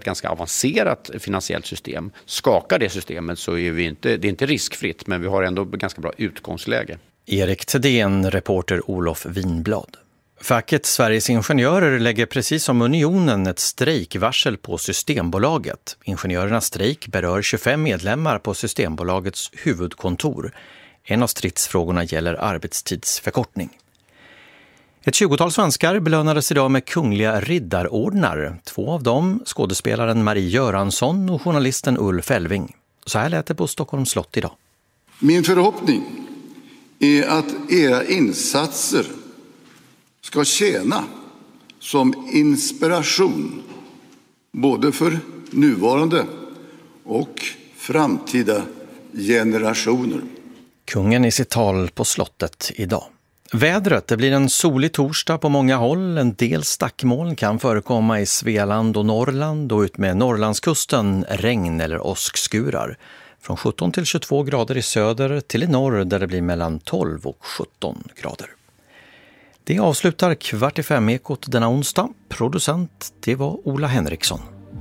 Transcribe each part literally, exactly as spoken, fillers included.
ett ganska avancerat finansiellt system. Skakar det systemet så är vi inte, det är inte riskfritt, men vi har ändå ganska bra utgångsläge. Erik Thedéen, reporter Olof Winblad. Facket Sveriges Ingenjörer lägger precis som Unionen ett strejkvarsel på Systembolaget. Ingenjörernas strejk berör tjugofem medlemmar på Systembolagets huvudkontor. En av stridsfrågorna gäller arbetstidsförkortning. Ett tjugotal svenskar belönades idag med kungliga riddarordnar. Två av dem, skådespelaren Marie Göransson och journalisten Ulf Elving. Så här lät det på Stockholms slott idag. Min förhoppning är att era insatser ska tjäna som inspiration både för nuvarande och framtida generationer. Kungen i sitt tal på slottet idag. Vädret, det blir en solig torsdag på många håll. En del stackmoln kan förekomma i Svealand och Norrland och ut med Norrlandskusten regn eller åskskurar. Från sjutton till tjugotvå grader i söder till i norr där det blir mellan tolv och sjutton grader. Det avslutar Kvart i fem ekot denna onsdag. Producent, det var Ola Henriksson.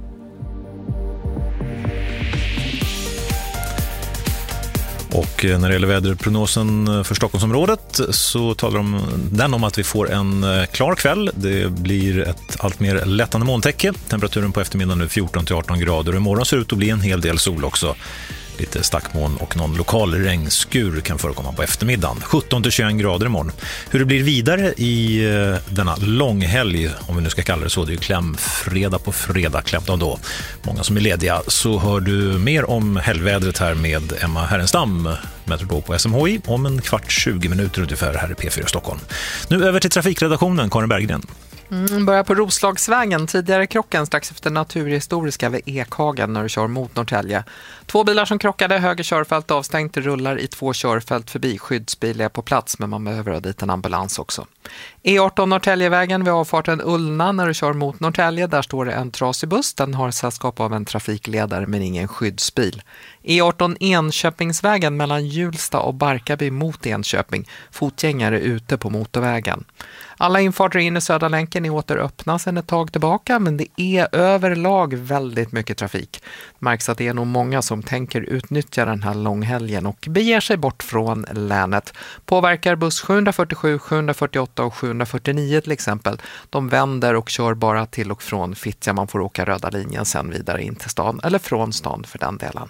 Och när det gäller väderprognosen för Stockholmsområdet så talar de, den om att vi får en klar kväll. Det blir ett allt mer lättande molntäcke. Temperaturen på eftermiddagen nu fjorton till arton grader. Och imorgon ser det ut att bli en hel del sol också. Lite stackmoln och någon lokal regnskur kan förekomma på eftermiddagen. sjutton till tjugoen grader imorgon. Hur det blir vidare i denna långhelg, om vi nu ska kalla det så, det är ju klämfredag på fredag, klämdag då. Många som är lediga, så hör du mer om helgvädret här med Emma Herrenstam, meteorolog på S M H I, om en kvart tjugo minuter ungefär här i P fyra Stockholm. Nu över till trafikredaktionen, Karin Berggren. Mm, börjar på Roslagsvägen, tidigare krocken strax efter Naturhistoriska vid Ekhagen när du kör mot Norrtälje. Två bilar som krockade, höger körfält avstängt, rullar i två körfält förbi. Skyddsbil är på plats men man behöver ha dit en ambulans också. E arton Norrtäljevägen vid avfarten Ullna när du kör mot Norrtälje, där står det en trasig buss. Den har sällskap av en trafikledare men ingen skyddsbil. E arton Enköpingsvägen mellan Hjulsta och Barkarby mot Enköping. Fotgängare ute på motorvägen. Alla infarter in i Södra länken är åter öppna sedan ett tag tillbaka, men det är överlag väldigt mycket trafik. Märks att det är nog många som tänker utnyttja den här långhelgen och beger sig bort från länet. Påverkar buss sjuhundrafyrtiosju, sjuhundrafyrtioåtta och sjuhundrafyrtionio till exempel. De vänder och kör bara till och från Fittja. Man får åka röda linjen sen vidare in till stan, eller från stan för den delen.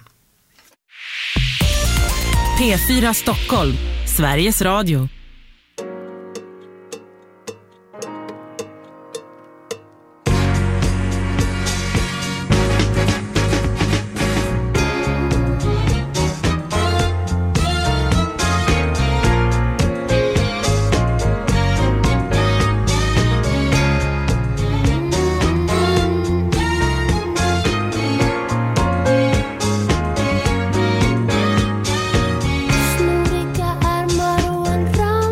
P fyra Stockholm, Sveriges Radio. Snurriga armar och en ram.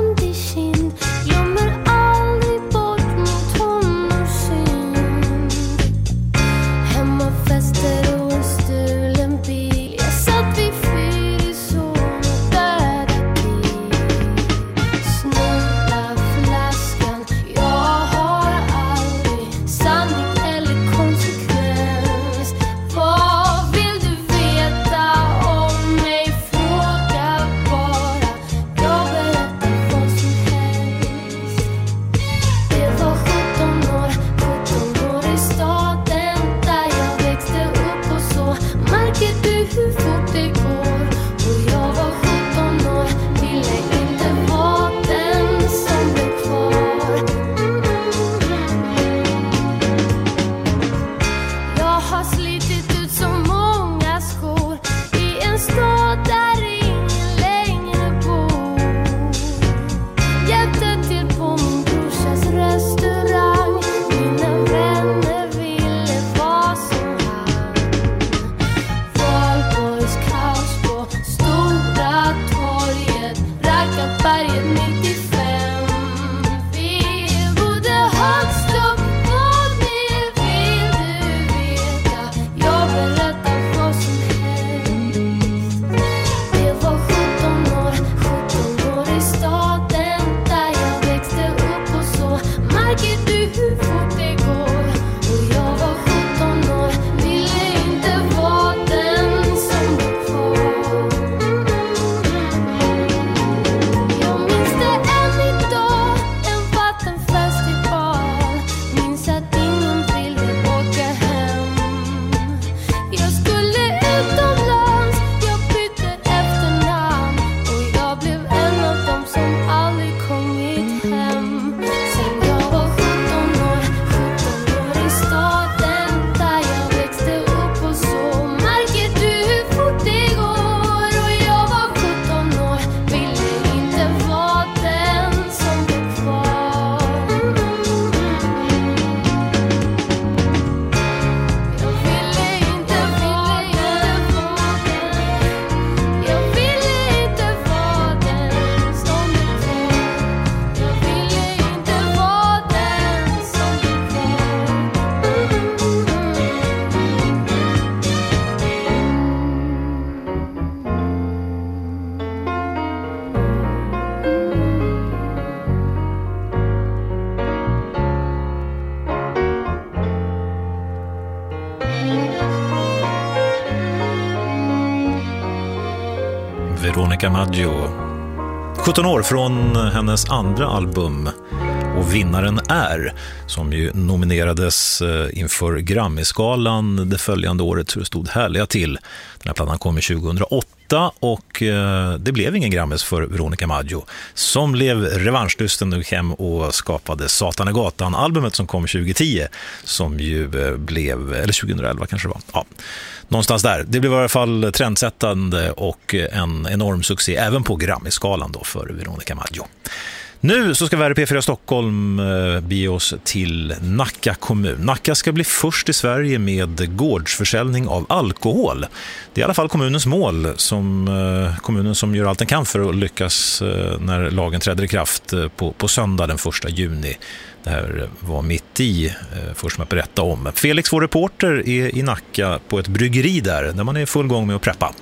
Veronica Maggio. sjutton år från hennes andra album och vinnaren är, som ju nominerades inför Grammy-skalan det följande året så det stod härliga till. Den här plattan kom i tjugohundraåtta och det blev ingen Grammys för Veronica Maggio som blev revanschlysten och hem och skapade Satan i gatan, albumet som kom tjugohundratio som ju blev, eller tjugohundraelva kanske det var, ja, någonstans där. Det blev i alla fall trendsättande och en enorm succé även på Grammy-skalan då för Veronica Maggio. Nu så ska vi här i P fyra Stockholm eh, bege oss till Nacka kommun. Nacka ska bli först i Sverige med gårdsförsäljning av alkohol. Det är i alla fall kommunens mål, som eh, kommunen som gör allt den kan för att lyckas eh, när lagen träder i kraft eh, på, på söndag den första juni. Det här var mitt i, eh, först som jag berätta om. Felix, vår reporter, är i Nacka på ett bryggeri där, där man är full gång med att preppa.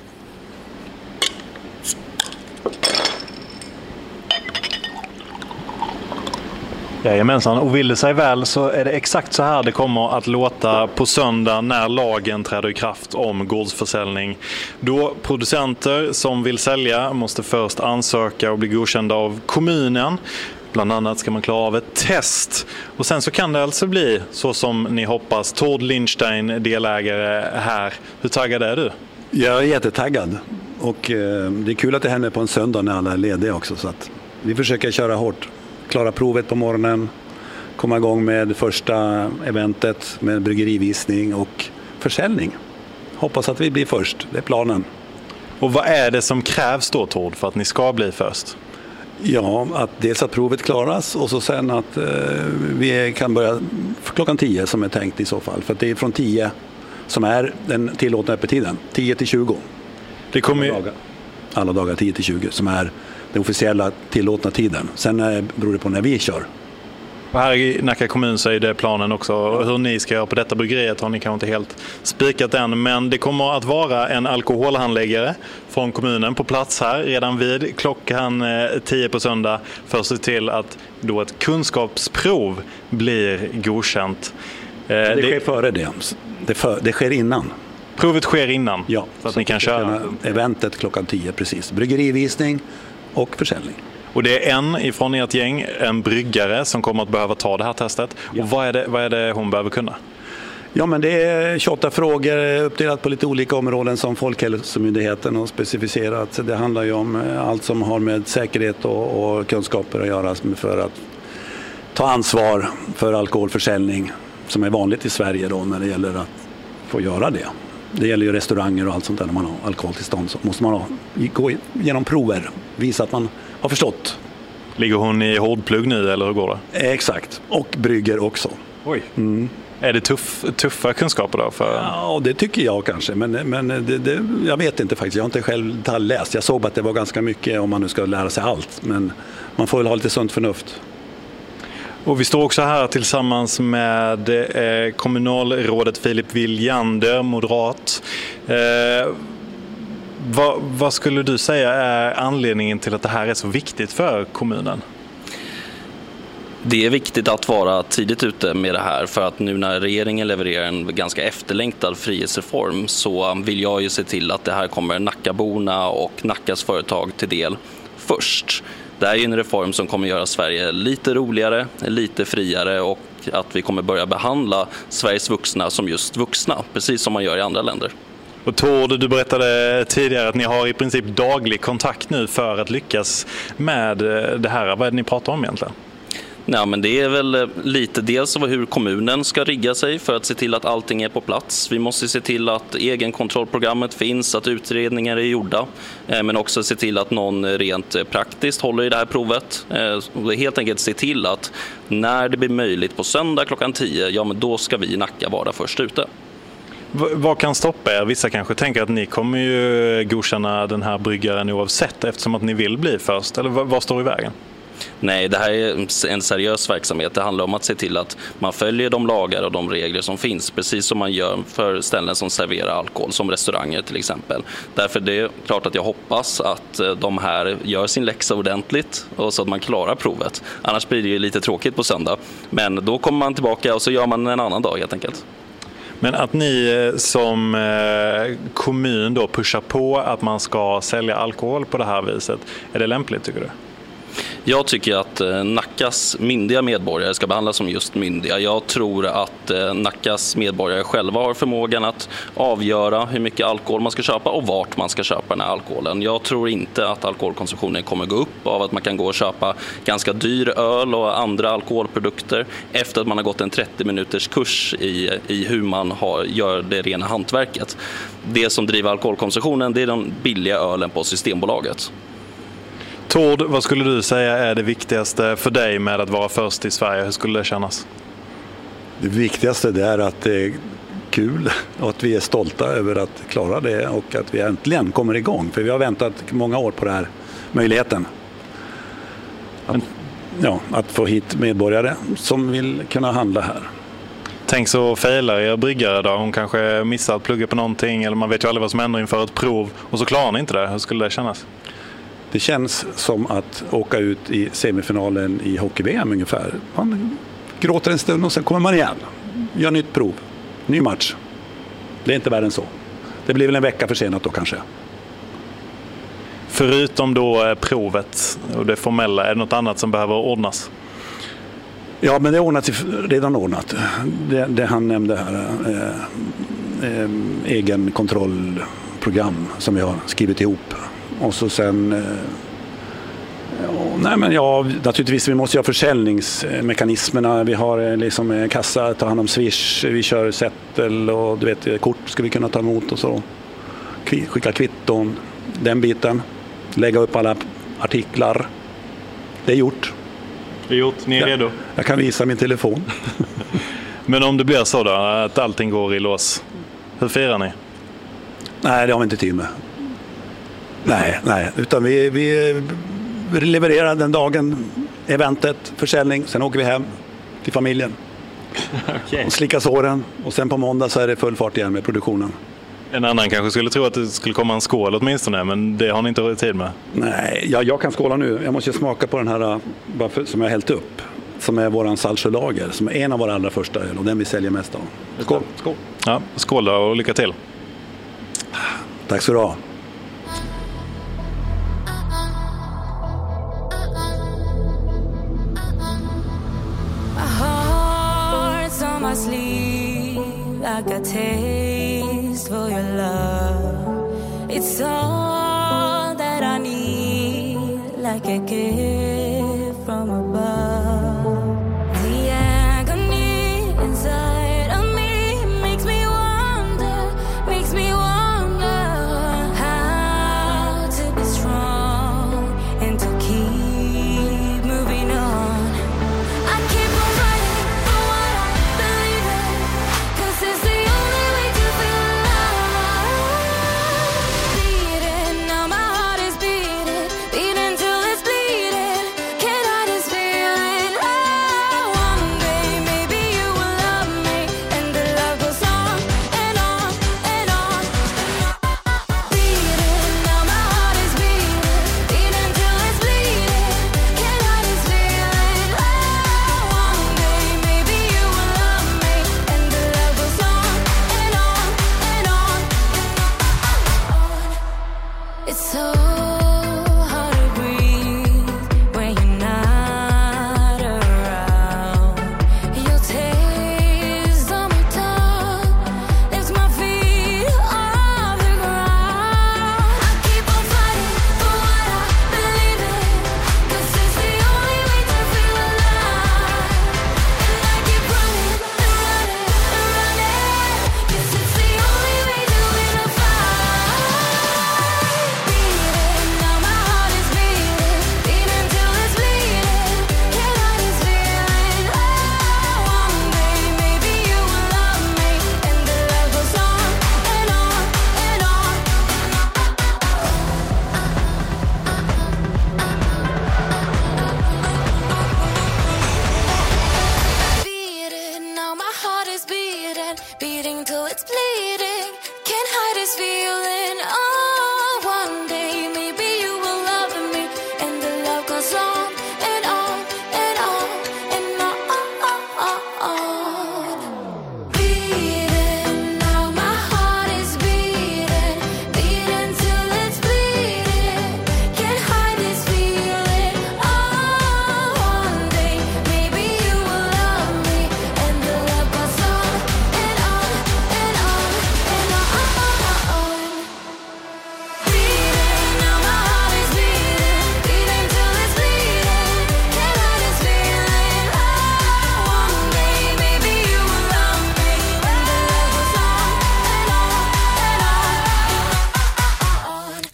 Jajamensan, och vill det sig väl så är det exakt så här det kommer att låta på söndag när lagen träder i kraft om gårdsförsäljning. Då producenter som vill sälja måste först ansöka och bli godkända av kommunen. Bland annat ska man klara av ett test. Och sen så kan det alltså bli så som ni hoppas. Tord Lindstein, delägare här. Hur taggad är du? Jag är jättetaggad. Och eh, det är kul att det händer på en söndag när alla är lediga också. Så att vi försöker köra hårt. Klara provet på morgonen, komma igång med första eventet med bryggerivisning och försäljning. Hoppas att vi blir först, det är planen. Och vad är det som krävs då, Tord, för att ni ska bli först? Ja, att dels att provet klaras och så sen att eh, vi kan börja klockan tio som är tänkt i så fall. För att det är från tio som är den tillåtna öppettiden, tio till tjugo. Det kommer ju... alla, dagar. alla dagar tio till tjugo som är den officiella tillåtna tiden. Sen eh, beror det på när vi kör. Och här i Nacka kommun så är det planen också. Hur ni ska göra på detta bryggeriet har ni kanske inte helt spikat än. Men det kommer att vara en alkoholhandläggare från kommunen på plats här redan vid klockan tio på söndag för att se till att då ett kunskapsprov blir godkänt. Det, det sker före det. Det, för, det sker innan. Provet sker innan? Ja, så att så ni kan köra. Eventet klockan tio, precis. Bryggerivisning och försäljning. Och det är en ifrån ert gäng, en bryggare som kommer att behöva ta det här testet. Ja. Och vad är det, vad är det hon behöver kunna? Ja, men det är tjugoåtta frågor uppdelat på lite olika områden som Folkhälsomyndigheten har specificerat. Det handlar ju om allt som har med säkerhet och, och kunskaper att göra för att ta ansvar för alkoholförsäljning som är vanligt i Sverige då när det gäller att få göra det. Det gäller ju restauranger och allt sånt där när man har alkoholtillstånd så måste man ha, gå igenom prover, visa att man har förstått. Ligger hon i hårdplugg nu eller hur går det? Exakt, och brygger också. Oj. Mm. Är det tuff, tuffa kunskaper då? För... Ja, det tycker jag kanske, men, men det, det, jag vet inte faktiskt. Jag har inte själv läst. Jag såg att det var ganska mycket om man nu ska lära sig allt, men man får väl ha lite sunt förnuft. Och vi står också här tillsammans med eh, kommunalrådet Filip Viljander, moderat. Eh, vad, vad skulle du säga är anledningen till att det här är så viktigt för kommunen? Det är viktigt att vara tidigt ute med det här för att nu när regeringen levererar en ganska efterlängtad frihetsreform så vill jag ju se till att det här kommer Nackaborna och Nackas företag till del först. Det här är en reform som kommer göra Sverige lite roligare, lite friare och att vi kommer börja behandla Sveriges vuxna som just vuxna, precis som man gör i andra länder. Och Tord, du berättade tidigare att ni har i princip daglig kontakt nu för att lyckas med det här. Vad är det ni pratar om egentligen? Ja, men det är väl lite dels hur kommunen ska rigga sig för att se till att allting är på plats. Vi måste se till att egenkontrollprogrammet finns, att utredningar är gjorda, men också se till att någon rent praktiskt håller i det här provet. Helt enkelt se till att när det blir möjligt på söndag klockan tio, ja men då ska vi i Nacka vara först ute. V- vad kan stoppa er? Vissa kanske tänker att ni kommer ju godkänna den här bryggaren oavsett eftersom att ni vill bli först. Eller v- vad står i vägen? Nej, det här är en seriös verksamhet. Det handlar om att se till att man följer de lagar och de regler som finns, precis som man gör för ställen som serverar alkohol, som restauranger till exempel. Därför det är klart att jag hoppas att de här gör sin läxa ordentligt och så att man klarar provet. Annars blir det ju lite tråkigt på söndag. Men då kommer man tillbaka och så gör man en annan dag helt enkelt. Men att ni som kommun då pushar på att man ska sälja alkohol på det här viset, är det lämpligt tycker du? Jag tycker att Nackas myndiga medborgare ska behandlas som just myndiga. Jag tror att Nackas medborgare själva har förmågan att avgöra hur mycket alkohol man ska köpa och vart man ska köpa den här alkoholen. Jag tror inte att alkoholkonsumtionen kommer gå upp av att man kan gå och köpa ganska dyr öl och andra alkoholprodukter efter att man har gått en trettio minuters kurs i, i hur man har, gör det rena hantverket. Det som driver alkoholkonsumtionen, det är den billiga ölen på Systembolaget. Tord, vad skulle du säga är det viktigaste för dig med att vara först i Sverige? Hur skulle det kännas? Det viktigaste det är att det är kul och att vi är stolta över att klara det och att vi äntligen kommer igång. För vi har väntat många år på den här möjligheten. Att, ja, att få hit medborgare som vill kunna handla här. Tänk så failar er bryggare då. Hon kanske missar att plugga på någonting eller man vet ju aldrig vad som händer inför ett prov och så klarar ni inte det. Hur skulle det kännas? Det känns som att åka ut i semifinalen i hockey-V M ungefär. Man gråter en stund och sen kommer man igen. Gör nytt prov. Ny match. Det är inte värre än så. Det blir väl en vecka försenat då kanske. Förutom då provet och det formella, är det något annat som behöver ordnas? Ja, men det är ordnat, redan ordnat. Det, det han nämnde här. Eh, eh, egen kontrollprogram som vi har skrivit ihop. Och så sen, eh, ja, nej men ja, naturligtvis vi måste ju ha försäljningsmekanismerna. Vi har eh, liksom en kassa, ta hand om Swish, vi kör Settle och du vet, kort ska vi kunna ta emot och så. Skicka kvitton, den biten. Lägga upp alla artiklar. Det är gjort. Det är gjort, ni är redo? Jag, jag kan visa min telefon. Men om det blir så då, att allting går i lås, hur firar ni? Nej, det har vi inte tid med. Nej, nej, utan vi, vi levererar den dagen eventet, försäljning, sen åker vi hem till familjen. Okay. Och slickar såren och sen på måndag så är det full fart igen med produktionen. En annan kanske skulle tro att det skulle komma en skål åtminstone, men det har ni inte tid med. Nej, jag, jag kan skåla nu. Jag måste smaka på den här bara för, som jag har hällt upp. Som är våran Saltsjölager, som är en av våra allra första öl och den vi säljer mest av. Skål! Skål, ja, skål då och lycka till! Tack så du ha! My sleeve, I got taste for your love. It's all that I need, like a gift from above. The agony inside of me makes me wonder, makes me wonder how to be strong and to keep moving on. I keep on running for what I believe in, 'cause it's the only way to feel alive. Beating, now my heart is beating, beating till it's bleeding. Can't hide this feeling. Oh, one day maybe you will love me, and the love goes on and on and on. Beating, now my heart is beating, beating till it's bleeding. Can't hide this feeling. Oh, one day maybe you will love me, and the love goes on and on and on. It's so hard to breathe when you're not around. Your taste on my tongue lifts my feet off the ground. I keep on fighting for what I believe in, 'cause it's the only way to feel alive. And I keep running and running and running, 'cause it's the only way to win a fight. Beating, now my heart is beating, beating till it's bleeding. Can't hide this feeling. Oh, one day maybe you will love me, and the love goes on and on and on. Beating, now my heart is beating, beating till it's bleeding. Can't hide this feeling. Oh, one day maybe you will love me, and the love goes on and on and on and on. Beating,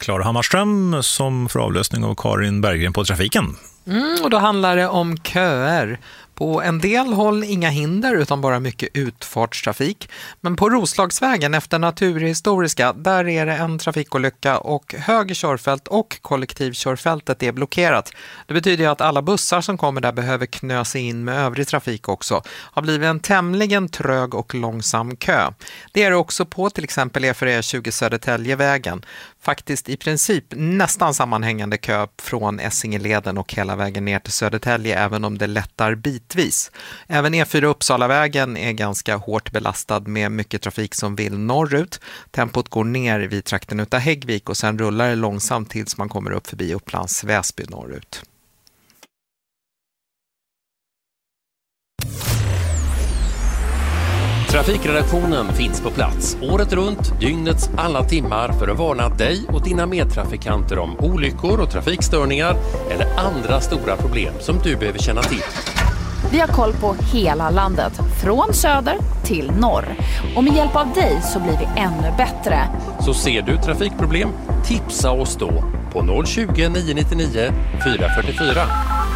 Klara Hammarström som får avlösning av Karin Berggren på trafiken. Mm, och då handlar det om köer. På en del håll inga hinder utan bara mycket utfartstrafik. Men på Roslagsvägen efter Naturhistoriska, där är det en trafikolycka och höger körfält och kollektivkörfältet är blockerat. Det betyder ju att alla bussar som kommer där behöver knö sig in med övrig trafik också. Har blivit en tämligen trög och långsam kö. Det är det också på till exempel E fyra tjugo Södertäljevägen. Faktiskt i princip nästan sammanhängande kö från Essingeleden och hela vägen ner till Södertälje, även om det lättar bitvis. Även E fyra Uppsalavägen är ganska hårt belastad med mycket trafik som vill norrut. Tempot går ner vid trakten utav Häggvik och sen rullar det långsamt tills man kommer upp förbi Upplands Väsby norrut. Trafikredaktionen finns på plats året runt, dygnets alla timmar för att varna dig och dina medtrafikanter om olyckor och trafikstörningar eller andra stora problem som du behöver känna till. Vi har koll på hela landet, från söder till norr. Och med hjälp av dig så blir vi ännu bättre. Så ser du trafikproblem, tipsa oss då på noll tjugo, nio nittionio, fyra fyrtiofyra.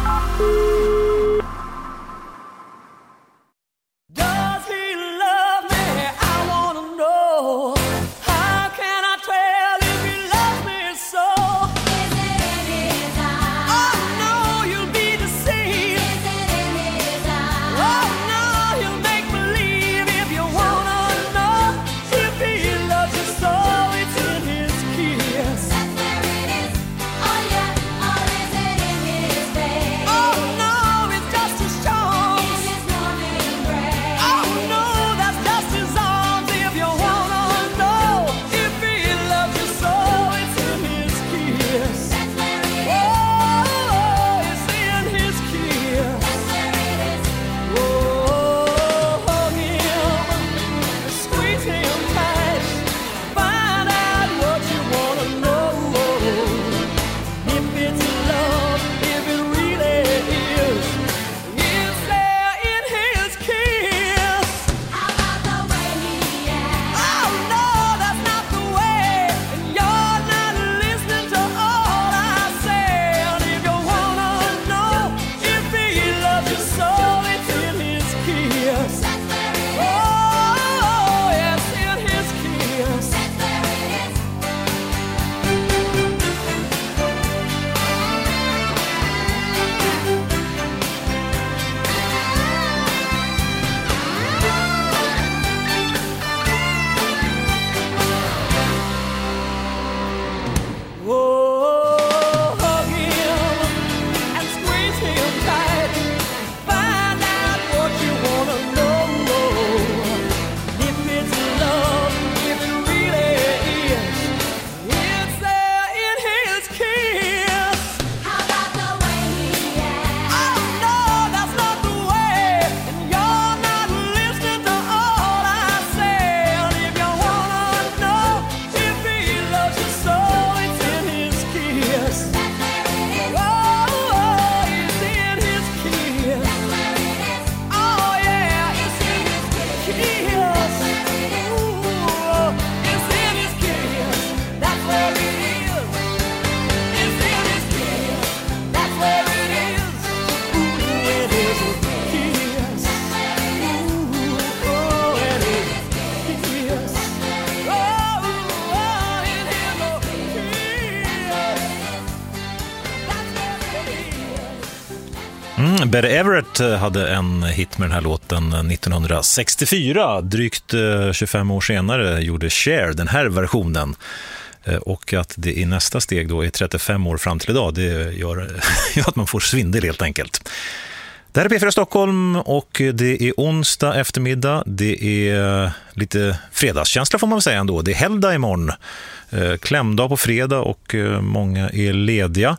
Betty Everett hade en hit med den här låten nittonhundrasextiofyra. Drygt tjugofem år senare gjorde Cher den här versionen. Och att det i nästa steg då är trettiofem år fram till idag, det gör, gör att man får svindel helt enkelt. Det här är P fyra Stockholm och det är onsdag eftermiddag. Det är lite fredagskänsla får man väl säga ändå. Det är helgdag imorgon. Klämdag på fredag och många är lediga.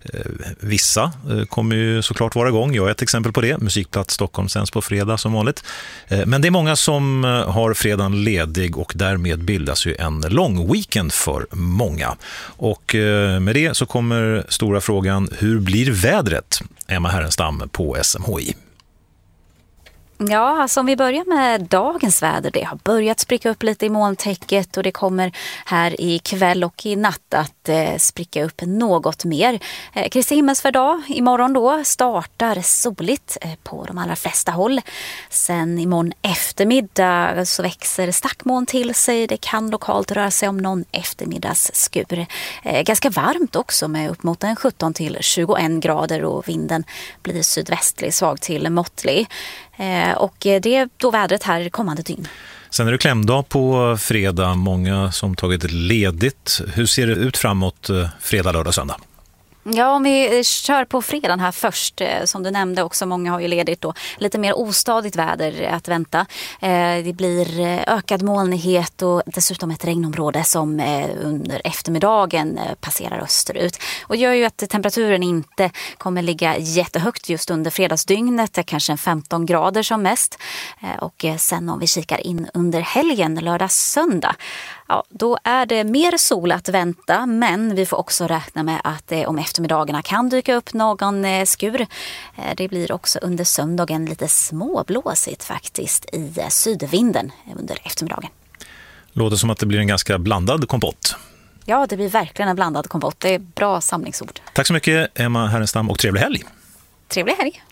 Vissa kommer ju såklart vara igång. Jag är ett exempel på det. Musikplats Stockholm sänds på fredag som vanligt. Men det är många som har fredagen ledig och därmed bildas ju en lång weekend för många. Och med det så kommer stora frågan: hur blir vädret? Emma Härenstam på S M H I. Ja, alltså om vi börjar med dagens väder. Det har börjat spricka upp lite i molntäcket och det kommer här i kväll och i natt att eh, spricka upp något mer. Eh, Kristi himmelsfärdsdag imorgon då startar soligt eh, på de allra flesta håll. Sen imorgon eftermiddag så växer stackmoln till sig. Det kan lokalt röra sig om någon eftermiddagsskur. Eh, ganska varmt också med upp mot en sjutton till tjugoen grader och vinden blir sydvästlig, svag till måttlig. Eh, och det är då vädret här kommande dygn. Sen är det klämdag på fredag, många som tagit ledigt. Hur ser det ut framåt fredag, lördag, söndag? Ja, om vi kör på fredagen här först, som du nämnde också, många har ju ledigt då, lite mer ostadigt väder att vänta. Det blir ökad molnighet och dessutom ett regnområde som under eftermiddagen passerar österut. Och gör ju att temperaturen inte kommer ligga jättehögt just under fredagsdygnet, kanske en femton grader som mest. Och sen om vi kikar in under helgen, lördag, söndag, ja, då är det mer sol att vänta, men vi får också räkna med att det om eftermiddagarna kan dyka upp någon skur. Det blir också under söndagen lite småblåsigt faktiskt i sydvinden under eftermiddagen. Låter som att det blir en ganska blandad kompott. Ja, det blir verkligen en blandad kompott. Det är bra samlingsord. Tack så mycket, Emma Härenstam, och trevlig helg. Trevlig helg.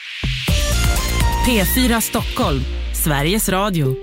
P fyra Stockholm, Sveriges Radio.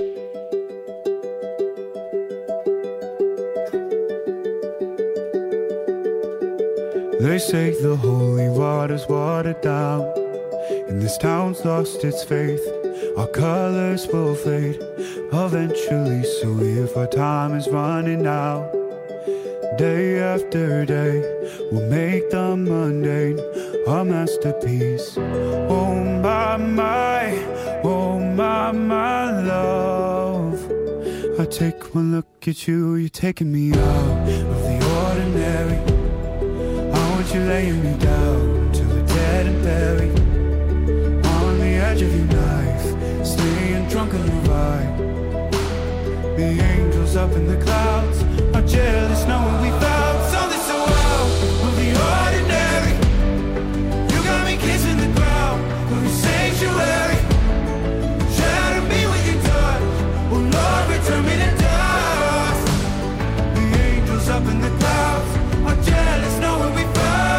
They say the holy water's watered down, and this town's lost its faith. Our colors will fade eventually, so if our time is running out, day after day, we'll make the mundane a masterpiece. Oh my, my, oh my, my love, I take one look at you, you're taking me out of the ordinary. You're laying me down to the dead and buried on the edge of your knife, staying drunk on your ride. The angels up in the clouds are jealous knowing we found something so out of the ordinary. You got me kissing the ground of your sanctuary. Shatter me with your touch, oh Lord, return me to dust. The angels up in the clouds are jealous knowing we found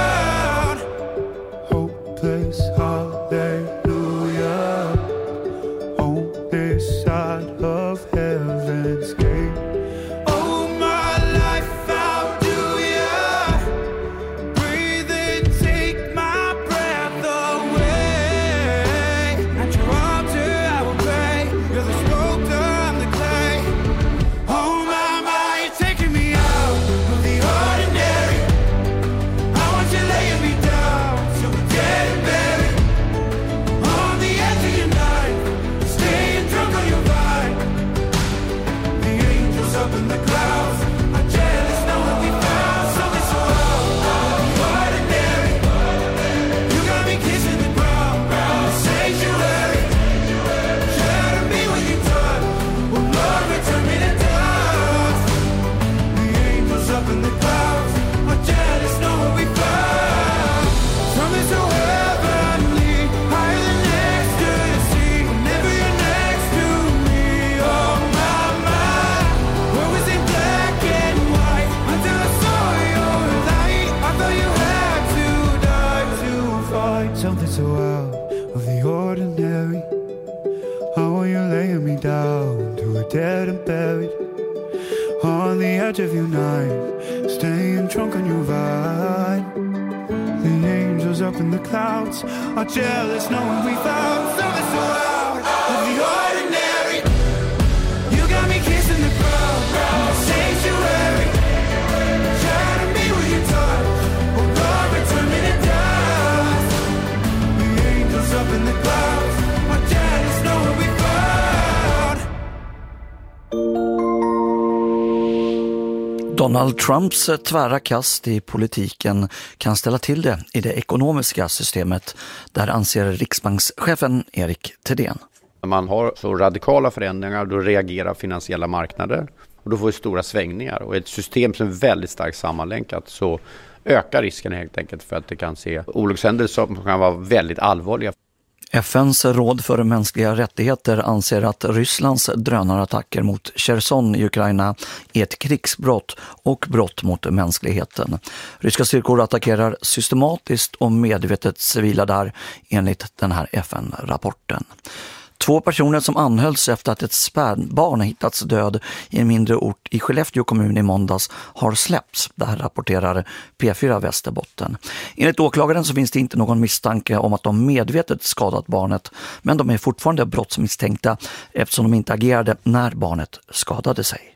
hallelujah on this side of heaven's gate. Oh my life, how do ya breathe and take my breath away? At your altar I will pray, you're the sculptor, I'm the clay. Oh my, my, you're taking me out of the ordinary. I want you laying me down so we're dead and buried on the edge of your night, staying drunk on your vine. The angels up in the clouds are jealous knowing we found something so out of the ordinary. You got me kissing the ground in the sanctuary. Shatter me with your touch, oh Lord, return me to dust. The angels up in the clouds are jealous knowing we found something so heavenly, higher than ecstasy. Whenever you're next to me, oh my, my, where was it black and white until I saw your light? I thought you had to die to find something so out of the ordinary. How are you laying me down to a dead and buried on the edge of your night, staying drunk on your vine. The angels up in the clouds are jealous knowing we found something so out of the ordinary. You got me kissing the ground in the sanctuary. Shatter me with your touch, oh Lord, return me to dust. The angels up in the clouds are jealous knowing we found. Donald Trumps tvära kast i politiken kan ställa till det i det ekonomiska systemet. Där anser riksbankschefen Erik Thedéen. När man har så radikala förändringar, då reagerar finansiella marknader och då får vi stora svängningar. Och ett system som är väldigt starkt sammanlänkat så ökar risken helt enkelt för att det kan se olyckshändelser som kan vara väldigt allvarliga. F N:s råd för mänskliga rättigheter anser att Rysslands drönarattacker mot Cherson i Ukraina är ett krigsbrott och brott mot mänskligheten. Ryska styrkor attackerar systematiskt och medvetet civila där, enligt den här F N-rapporten. Två personer som anhölls efter att ett spädbarn hittats död i en mindre ort i Skellefteå kommun i måndags har släppts. Det här rapporterar P fyra Västerbotten. Enligt åklagaren så finns det inte någon misstanke om att de medvetet skadat barnet, men de är fortfarande brottsmisstänkta eftersom de inte agerade när barnet skadade sig.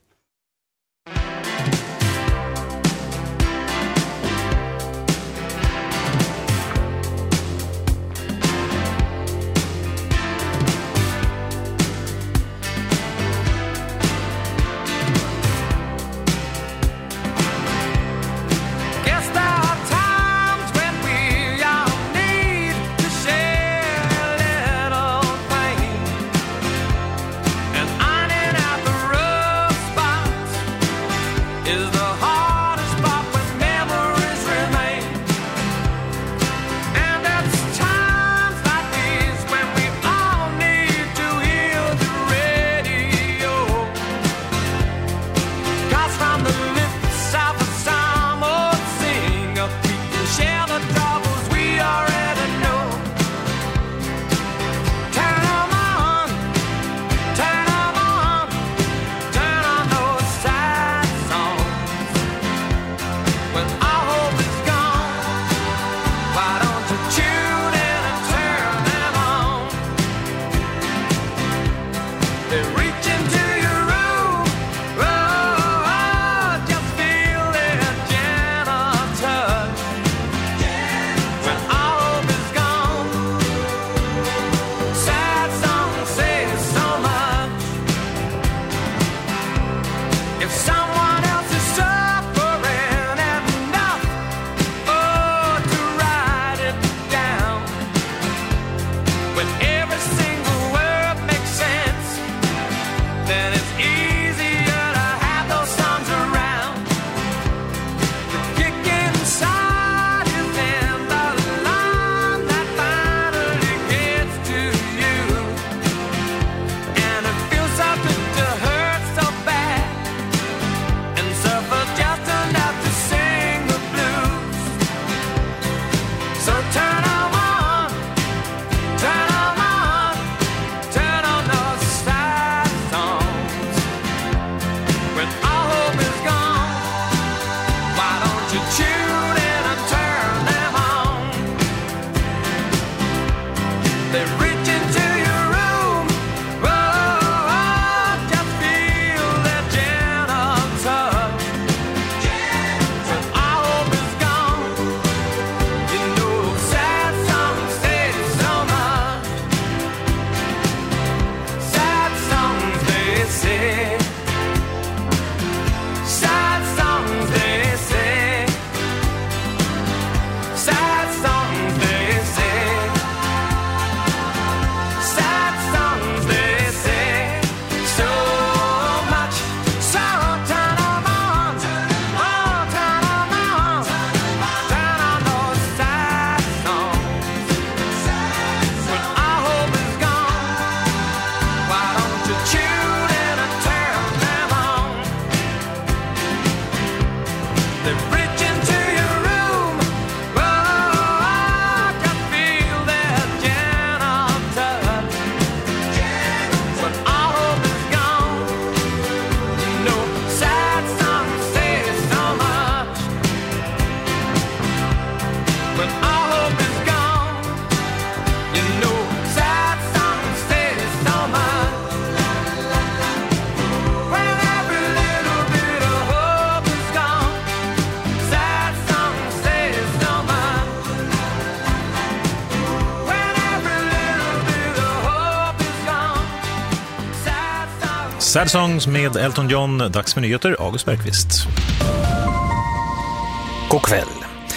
Sad Songs med Elton John. Dags för nyheter, August Bergqvist. God kväll.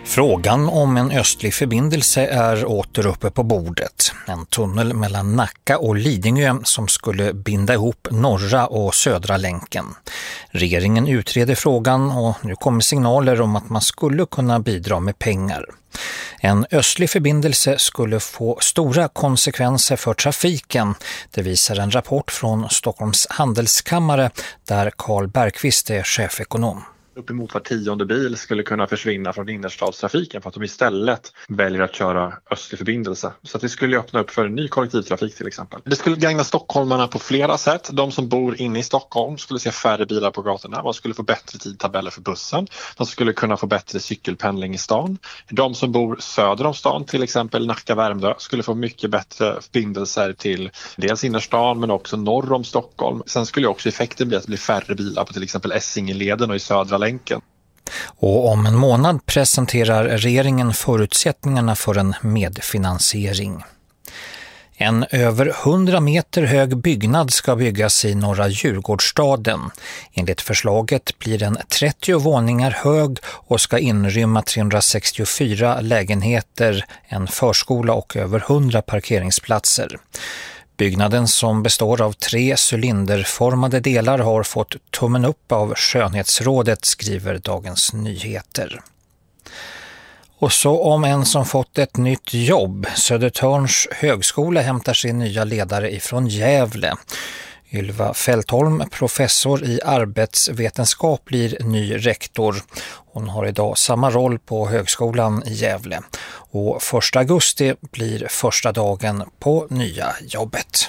Frågan om en östlig förbindelse är åter uppe på bordet. En tunnel mellan Nacka och Lidingö som skulle binda ihop norra och södra länken. Regeringen utreder frågan och nu kommer signaler om att man skulle kunna bidra med pengar. En östlig förbindelse skulle få stora konsekvenser för trafiken. Det visar en rapport från Stockholms handelskammare där Carl Bergqvist är chefekonom. Uppemot var tionde bil skulle kunna försvinna från innerstadstrafiken för att de istället väljer att köra östlig förbindelse. Så att det skulle öppna upp för en ny kollektivtrafik till exempel. Det skulle gagna stockholmarna på flera sätt. De som bor inne i Stockholm skulle se färre bilar på gatorna. Man skulle få bättre tidtabeller för bussen. De skulle kunna få bättre cykelpendling i stan. De som bor söder om stan, till exempel Nacka, Värmdö, skulle få mycket bättre förbindelser till dels innerstan men också norr om Stockholm. Sen skulle också effekten bli att det blir färre bilar på till exempel Essingeleden och i södra länken. Och om en månad presenterar regeringen förutsättningarna för en medfinansiering. En över hundra meter hög byggnad ska byggas i norra Djurgårdsstaden. Enligt förslaget blir den trettio våningar hög och ska inrymma trehundrasextiofyra lägenheter, en förskola och över hundra parkeringsplatser. Byggnaden som består av tre cylinderformade delar har fått tummen upp av Skönhetsrådet, skriver Dagens Nyheter. Och så om en som fått ett nytt jobb. Södertörns högskola hämtar sin nya ledare ifrån Gävle. Ylva Fältholm, professor i arbetsvetenskap, blir ny rektor. Hon har idag samma roll på högskolan i Gävle. Och första augusti blir första dagen på nya jobbet.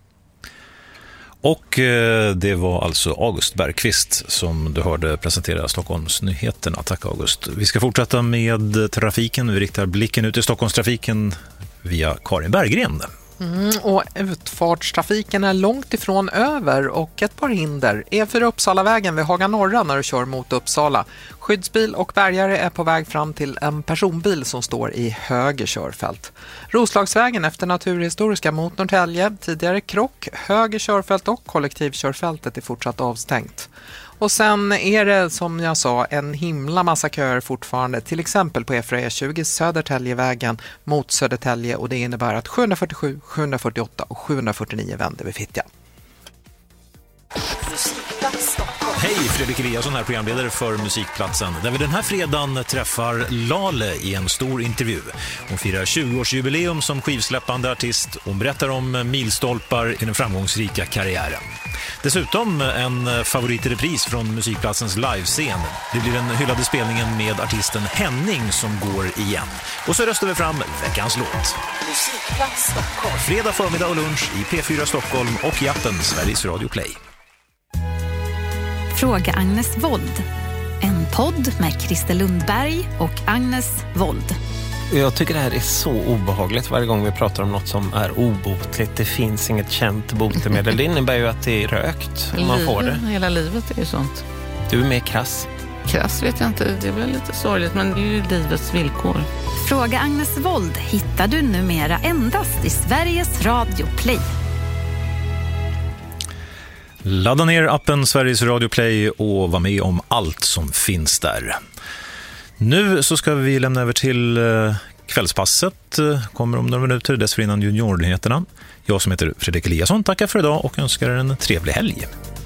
Och det var alltså August Bergqvist som du hörde presentera Stockholms nyheterna. Tack August. Vi ska fortsätta med trafiken. Vi riktar blicken ut i Stockholmstrafiken via Karin Berggren. Mm, och utfartstrafiken är långt ifrån över och ett par hinder är för Uppsalavägen vid Haga Norra när du kör mot Uppsala. Skyddsbil och bärgare är på väg fram till en personbil som står i höger körfält. Roslagsvägen efter Naturhistoriska mot Norrtälje, tidigare krock, höger körfält och kollektivkörfältet är fortsatt avstängt. Och sen är det som jag sa en himla massa köer fortfarande, till exempel på E fyra E tjugo Södertäljevägen mot Södertälje, och det innebär att sjuhundrafyrtiosju, sjuhundrafyrtioåtta och sjuhundrafyrtionio vänder vid Fittja. Hej, Fredrik Eliasson här, programledare för Musikplatsen, där vi den här fredagen träffar Lale i en stor intervju. Hon firar tjugoårsjubileum som skivsläppande artist. Hon berättar om milstolpar i den framgångsrika karriären. Dessutom en favorit i repris från Musikplatsens livescen. Det blir den hyllade spelningen med artisten Henning som går igen. Och så röstar vi fram veckans låt. Musikplats Stockholm. Fredag förmiddag och lunch i P fyra Stockholm och i appen Sveriges Radio Play. Fråga Agnes Wold. En podd med Christer Lundberg och Agnes Wold. Jag tycker det här är så obehagligt varje gång vi pratar om något som är obotligt. Det finns inget känt botemedel. Det innebär ju att det är rökt om man får det. Hela livet är ju sånt. Du är mer krass. Krass vet jag inte, det är väl lite sorgligt, men det är ju livets villkor. Fråga Agnes Wold hittar du numera endast i Sveriges Radio Play. Ladda ner appen Sveriges Radio Play och var med om allt som finns där. Nu så ska vi lämna över till kvällspasset. Kommer om några minuter, dessförinnan juniornyheterna. Jag som heter Fredrik Eliasson tackar för idag och önskar en trevlig helg.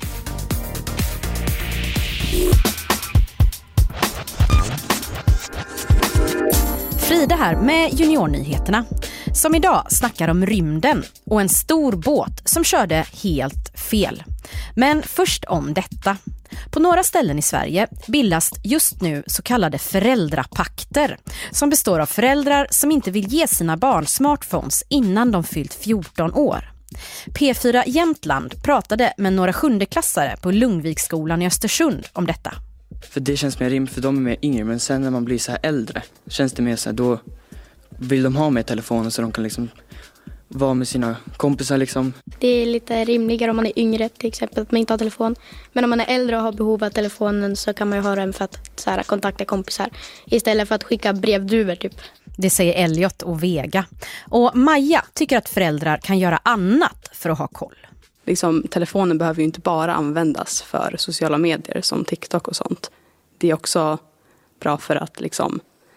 Frida här med juniornyheterna, som idag snackar om rymden och en stor båt som körde helt fel. Men först om detta. På några ställen i Sverige bildas just nu så kallade föräldrapakter som består av föräldrar som inte vill ge sina barn smartphones innan de fyllt fjorton år. P fyra Jämtland pratade med några sjundeklassare på Lundviksskolan i Östersund om detta. För det känns mer rimligt, för de är mer yngre, men sen när man blir så här äldre känns det mer så här, då vill de ha med telefonen så de kan liksom vara med sina kompisar liksom. Det är lite rimligare om man är yngre, till exempel att man inte har telefon. Men om man är äldre och har behov av telefonen så kan man ju ha den för att så här, kontakta kompisar istället för att skicka brevduvor typ. Det säger Elliot och Vega. Och Maja tycker att föräldrar kan göra annat för att ha koll. Liksom, telefonen behöver ju inte bara användas för sociala medier som TikTok och sånt. Det är också bra för att liksom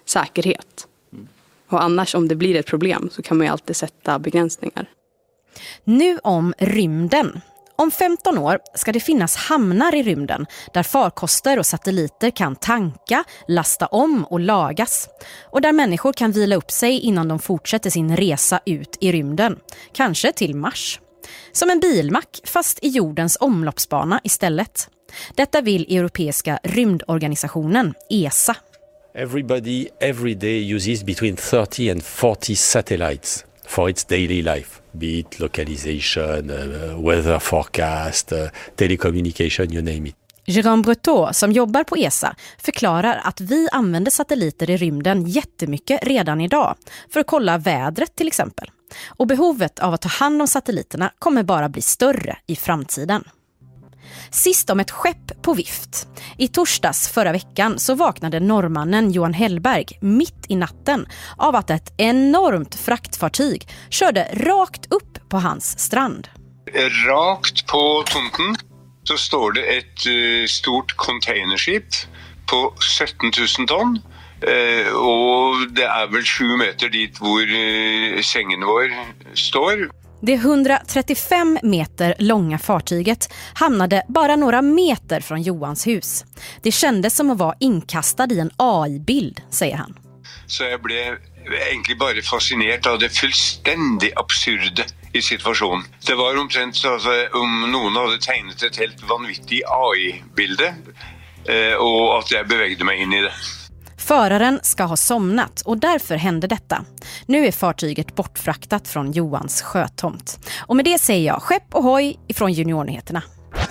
säkerhet. Och annars om det blir ett problem så kan man ju alltid sätta begränsningar. Nu om rymden. Om femton år ska det finnas hamnar i rymden där farkoster och satelliter kan tanka, lasta om och lagas. Och där människor kan vila upp sig innan de fortsätter sin resa ut i rymden. Kanske till Mars. Som en bilmack fast i jordens omloppsbana istället. Detta vill Europeiska rymdorganisationen E S A. Everybody every day uses between thirty and forty satellites for its daily life, be it localization, uh, weather forecast, uh, telecommunication, you name it. Jérôme Breteau som jobbar på E S A förklarar att vi använder satelliter i rymden jättemycket redan idag för att kolla vädret till exempel. Och behovet av att ta hand om satelliterna kommer bara bli större i framtiden. Sist om ett skepp på vift. I torsdags förra veckan så vaknade norrmannen Johan Hellberg mitt i natten av att ett enormt fraktfartyg körde rakt upp på hans strand. Rakt på tomten så står det ett uh, stort containerskip på sjutton tusen ton. Uh, och det är väl sju meter dit hvor uh, sängen vår står. Det hundratrettiofem meter långa fartyget hamnade bara några meter från Johans hus. Det kändes som att vara inkastad i en A I-bild, säger han. Så jag blev egentligen bara fascinerad av det fullständigt absurda i situationen. Det var omtrent så att om någon hade tecknat ett helt vanvittigt A I-bild och att jag bevegde mig in i det. Föraren ska ha somnat och därför hände detta. Nu är fartyget bortfraktat från Johans sjötomt. Och med det säger jag skepp och hoj ifrån Juniornyheterna.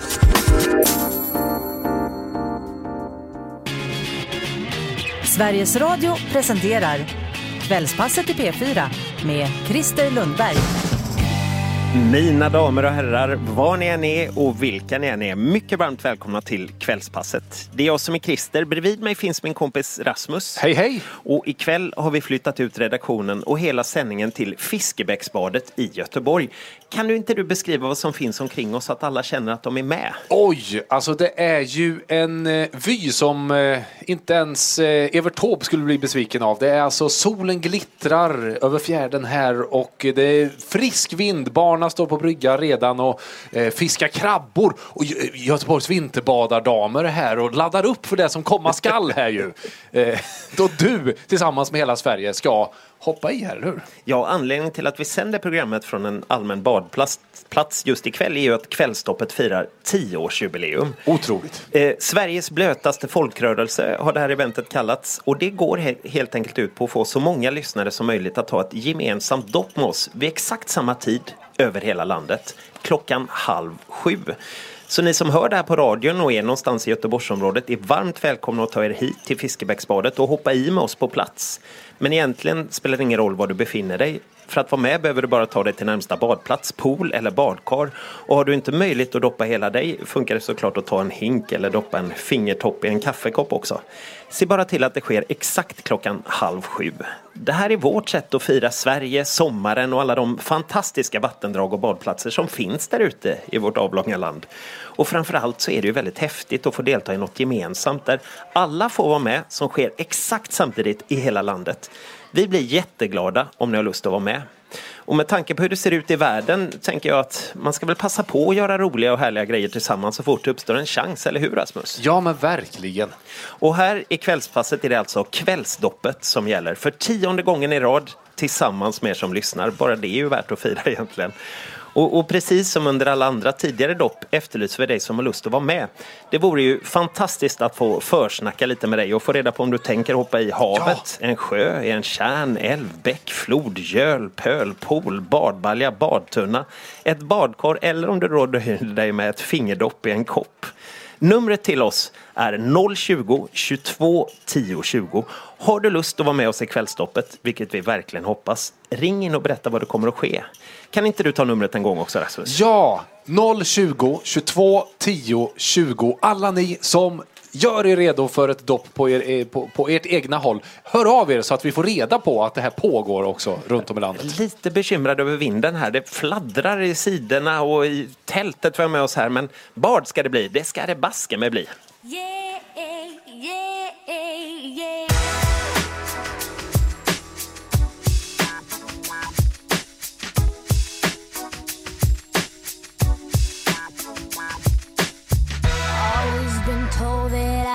Sveriges Radio presenterar Kvällspasset i P fyra med Christer Lundberg. Mina damer och herrar, var ni än är och vilka ni än är, mycket varmt välkomna till Kvällspasset. Det är jag som är Christer, bredvid mig finns min kompis Rasmus. Hej hej! Och ikväll har vi flyttat ut redaktionen och hela sändningen till Fiskebäcksbadet i Göteborg. Kan du inte du beskriva vad som finns omkring oss så att alla känner att de är med? Oj, alltså det är ju en eh, vy som eh, inte ens eh, Evert Taube skulle bli besviken av. Det är alltså solen glittrar över fjärden här och det är frisk vind. Barnen står på brygga redan och eh, fiskar krabbor. Och Göteborgs vinterbadardamer är här och laddar upp för det som komma skall här ju. Eh, då du tillsammans med hela Sverige ska hoppa i här, eller hur? Ja, anledningen till att vi sänder programmet från en allmän badplats plats just ikväll är ju att Kvällstoppet firar tioårsjubileum. Otroligt. Eh, Sveriges blötaste folkrörelse har det här eventet kallats och det går he- helt enkelt ut på att få så många lyssnare som möjligt att ta ett gemensamt dopp med oss vid exakt samma tid över hela landet, klockan halv sju. Så ni som hör det här på radion och är någonstans i Göteborgsområdet är varmt välkomna att ta er hit till Fiskebäcksbadet och hoppa i med oss på plats. Men egentligen spelar det ingen roll var du befinner dig. För att vara med behöver du bara ta dig till närmsta badplats, pool eller badkar. Och har du inte möjlighet att doppa hela dig funkar det såklart att ta en hink eller doppa en fingertopp i en kaffekopp också. Se bara till att det sker exakt klockan halv sju. Det här är vårt sätt att fira Sverige, sommaren och alla de fantastiska vattendrag och badplatser som finns där ute i vårt avlånga land. Och framförallt så är det ju väldigt häftigt att få delta i något gemensamt där alla får vara med som sker exakt samtidigt i hela landet. Vi blir jätteglada om ni har lust att vara med. Och med tanke på hur det ser ut i världen tänker jag att man ska väl passa på att göra roliga och härliga grejer tillsammans så fort det uppstår en chans, eller hur Rasmus? Ja, men verkligen. Och här i Kvällspasset är det alltså kvällsdoppet som gäller för tionde gången i rad tillsammans med er som lyssnar. Bara det är ju värt att fira egentligen. Och, och precis som under alla andra tidigare dopp efterlyser vi dig som har lust att vara med. Det vore ju fantastiskt att få försnacka lite med dig och få reda på om du tänker hoppa i havet, ja. En sjö, en kärn, älv, bäck, flod, göl, pöl, pool, badbalja, badtunna, ett badkar eller om du råder dig med ett fingerdopp i en kopp. Numret till oss är noll tjugo, tjugotvå, tio, tjugo. Har du lust att vara med oss i kvällstoppet, vilket vi verkligen hoppas, ring in och berätta vad det kommer att ske. Kan inte du ta numret en gång också, Rasmus? Ja, noll tjugo, tjugotvå, tio, tjugo. Alla ni som gör er redo för ett dopp på, er, på, på ert egna håll. Hör av er så att vi får reda på att det här pågår också runt om i landet. Lite bekymrad över vinden här. Det fladdrar i sidorna och i tältet för med oss här. Men bad ska det bli. Det ska det baske med bli. Yeah, yeah, yeah.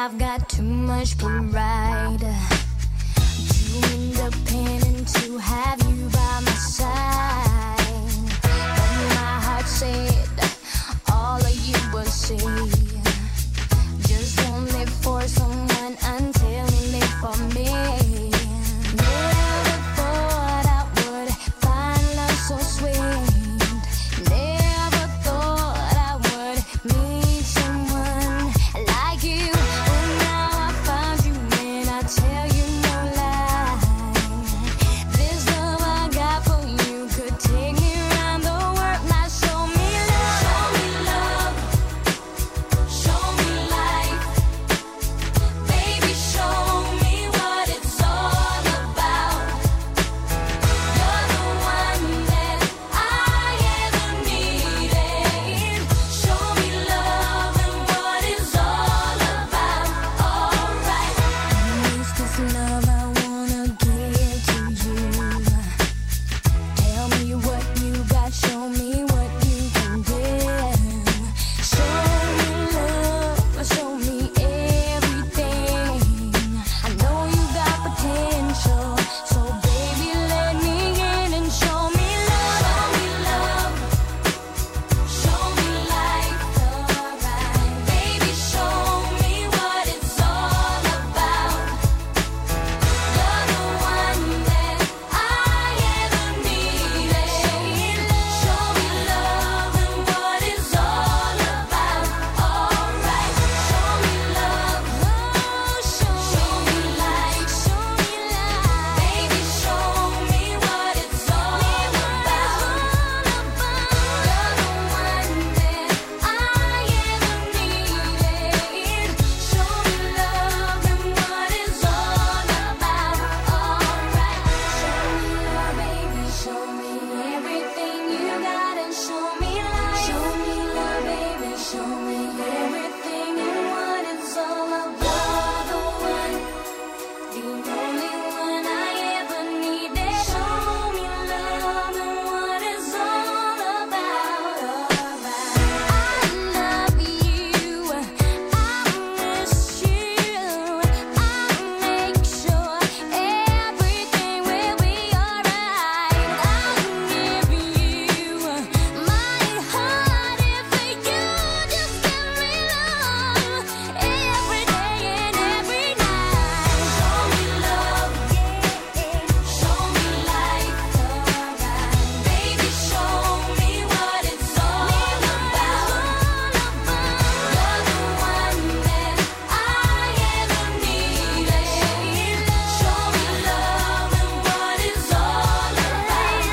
I've got too much pride. Too independent to have you by my side. But my heart said all of you will see. Just don't live for someone until you live for me. Never thought I would find love so sweet. Never thought I would meet someone like you. But now I found you and I tell you no lie. This love I got for you could take me around the world. Now show me love. Show me love. Show me life. Baby, show me what it's all about. You're the one that I ever needed. Show me love and what it's all about. Alright. It's this love I wanna give to you. Tell me what you got, show me what you can give. Show me love, show me everything. I know you got potential, so baby let me in and show me love. Show me love, show me life, alright. Baby, show me what it's all about. You're the one that I ever needed. Show me love and what it's all about. Alright, show me love, oh, show me life, show me life. Baby, show me what it's all about. You're the one that I ever needed. Show me love and what it's all about. Alright, show me love, baby, show me everything you got and show me life. Show me love, baby, show me everything and what it's all about. The one, the only one I ever needed. Show me love and what it's all about. Alright, I love you, I miss you, I make sure everything will be alright. I'll give you my heart if you just give me love every day and every night. Show me love, show me life, alright. Baby, show me what it's all about. You're the one that I ever needed. Show me love and what it's all about.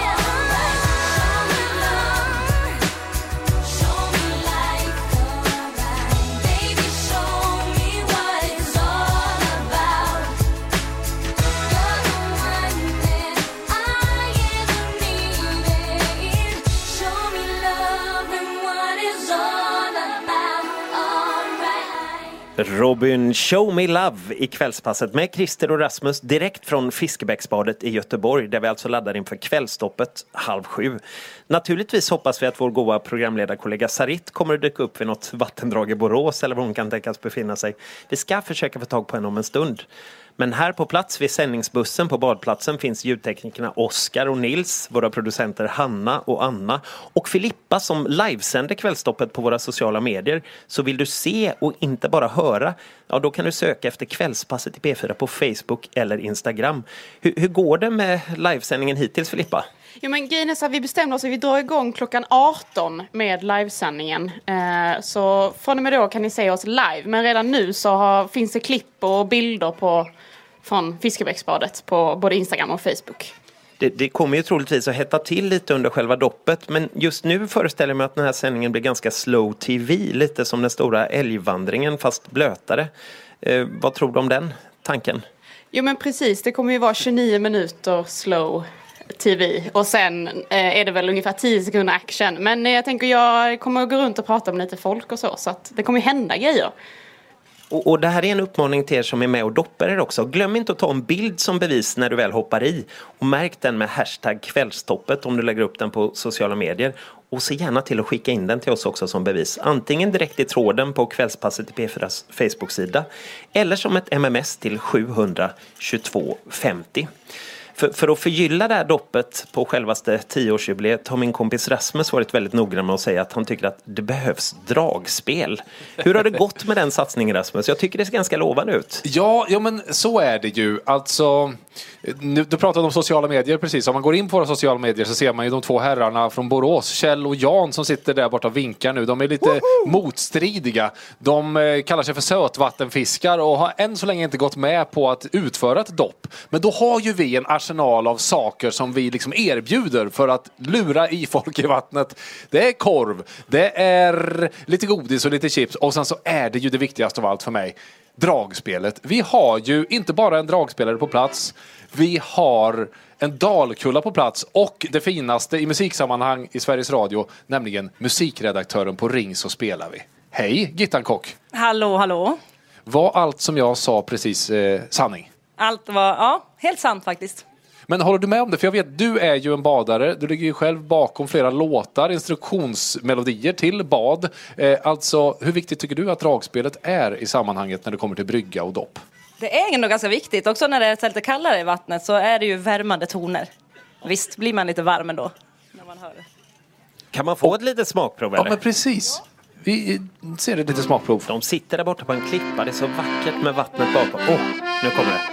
Alright, show me love, show me life, alright. Baby, show me what it's all about. You're the one that I ever needed. Show me love and what it's all about. Alright. Robin Show Me Love i kvällspasset med Christer och Rasmus direkt från Fiskebäcksbadet i Göteborg där vi alltså laddar inför kvällstoppet halv sju. Naturligtvis hoppas vi att vår goda programledarkollega Sarit kommer att dyka upp vid något vattendrag i Borås eller var hon kan tänkas befinna sig. Vi ska försöka få tag på henne om en stund. Men här på plats vid sändningsbussen på badplatsen finns ljudteknikerna Oskar och Nils, våra producenter Hanna och Anna och Filippa som livesänder kvällstoppet på våra sociala medier. Så vill du se och inte bara höra, ja då kan du söka efter kvällspasset i P fyra på Facebook eller Instagram. Hur, hur går det med livesändningen hittills, Filippa? Jo, men grejen är så att vi bestämde oss att vi drar igång klockan arton med livesändningen. Eh, så från och med då kan ni se oss live. Men redan nu så har, finns det klipp och bilder på, från Fiskebäcksbadet på både Instagram och Facebook. Det, det kommer ju troligtvis att hetta till lite under själva doppet. Men just nu föreställer jag mig att den här sändningen blir ganska slow tv. Lite som den stora älgvandringen fast blötare. Eh, vad tror du om den tanken? Jo, men precis. Det kommer ju vara tjugonio minuter slow tv. Och sen eh, är det väl ungefär tio sekunder action. Men eh, jag tänker jag kommer att gå runt och prata med lite folk och så. Så att det kommer ju hända grejer. Och, och det här är en uppmaning till er som är med och doppar er också. Glöm inte att ta en bild som bevis när du väl hoppar i. Och märk den med hashtag kvällstoppet om du lägger upp den på sociala medier. Och se gärna till att skicka in den till oss också som bevis. Antingen direkt i tråden på Kvällspasset i P fyras Facebook-sida. Eller som ett M M S till sju två två femtio. För, för att förgylla det här doppet på självaste tioårsjubileet har min kompis Rasmus varit väldigt noggrann med att säga att han tycker att det behövs dragspel. Hur har det gått med den satsningen, Rasmus? Jag tycker det ser ganska lovande ut. Ja, ja men så är det ju. Alltså, nu, du pratade om sociala medier precis. Om man går in på våra sociala medier så ser man ju de två herrarna från Borås, Kjell och Jan, som sitter där borta och vinkar nu. De är lite Woho! motstridiga. De eh, kallar sig för sötvattenfiskar och har än så länge inte gått med på att utföra ett dopp. Men då har ju vi en arsenal av saker som vi liksom erbjuder för att lura i folk i vattnet. Det är korv, det är lite godis och lite chips och sen så är det ju det viktigaste av allt för mig, dragspelet. Vi har ju inte bara en dragspelare på plats, vi har en dalkulla på plats och det finaste i musiksammanhang i Sveriges Radio, nämligen musikredaktören på Ring så spelar vi. Hej Gittan Kock. Hallå, hallå. Var allt som jag sa precis eh, sanning? Allt var, ja, helt sant faktiskt. Men håller du med om det? För jag vet, du är ju en badare. Du ligger ju själv bakom flera låtar, instruktionsmelodier till bad. Eh, alltså, hur viktigt tycker du att dragspelet är i sammanhanget när det kommer till brygga och dopp? Det är ändå ganska viktigt. Också när det är lite kallare i vattnet så är det ju värmande toner. Visst blir man lite varm ändå när man hör det. Kan man få och, ett litet smakprov eller? Ja, men precis. Vi ser ett litet smakprov. De sitter där borta på en klippa. Det är så vackert med vattnet bakom. Åh, oh, nu kommer det.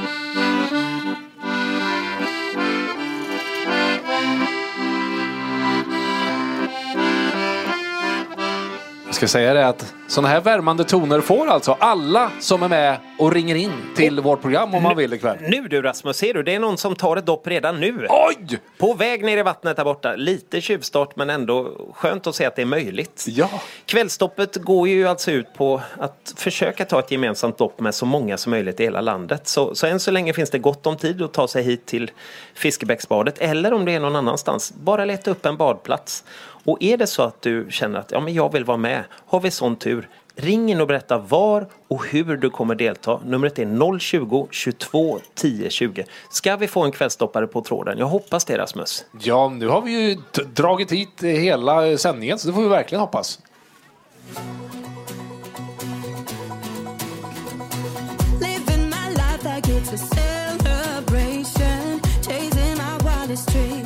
Jag ska säga det att sådana här värmande toner får alltså alla som är med och ringer in till vårt program om man vill ikväll. Nu du Rasmus, ser du? Det är någon som tar ett dopp redan nu. Oj! På väg ner i vattnet där borta. Lite tjuvstart men ändå skönt att se att det är möjligt. Ja. Kvällsdoppet går ju alltså ut på att försöka ta ett gemensamt dopp med så många som möjligt i hela landet. Så, så än så länge finns det gott om tid att ta sig hit till Fiskebäcksbadet. Eller om det är någon annanstans. Bara leta upp en badplats. Och är det så att du känner att ja, men jag vill vara med, har vi sån tur, ring in och berätta var och hur du kommer delta. Numret är noll tjugo, tjugotvå, tio, tjugo. Ska vi få en kvällsdoppare på tråden? Jag hoppas det, Rasmus. Ja, nu har vi ju t- dragit hit hela sändningen, så det får vi verkligen hoppas. Living my life like it's a celebration, chasing my wildest dreams.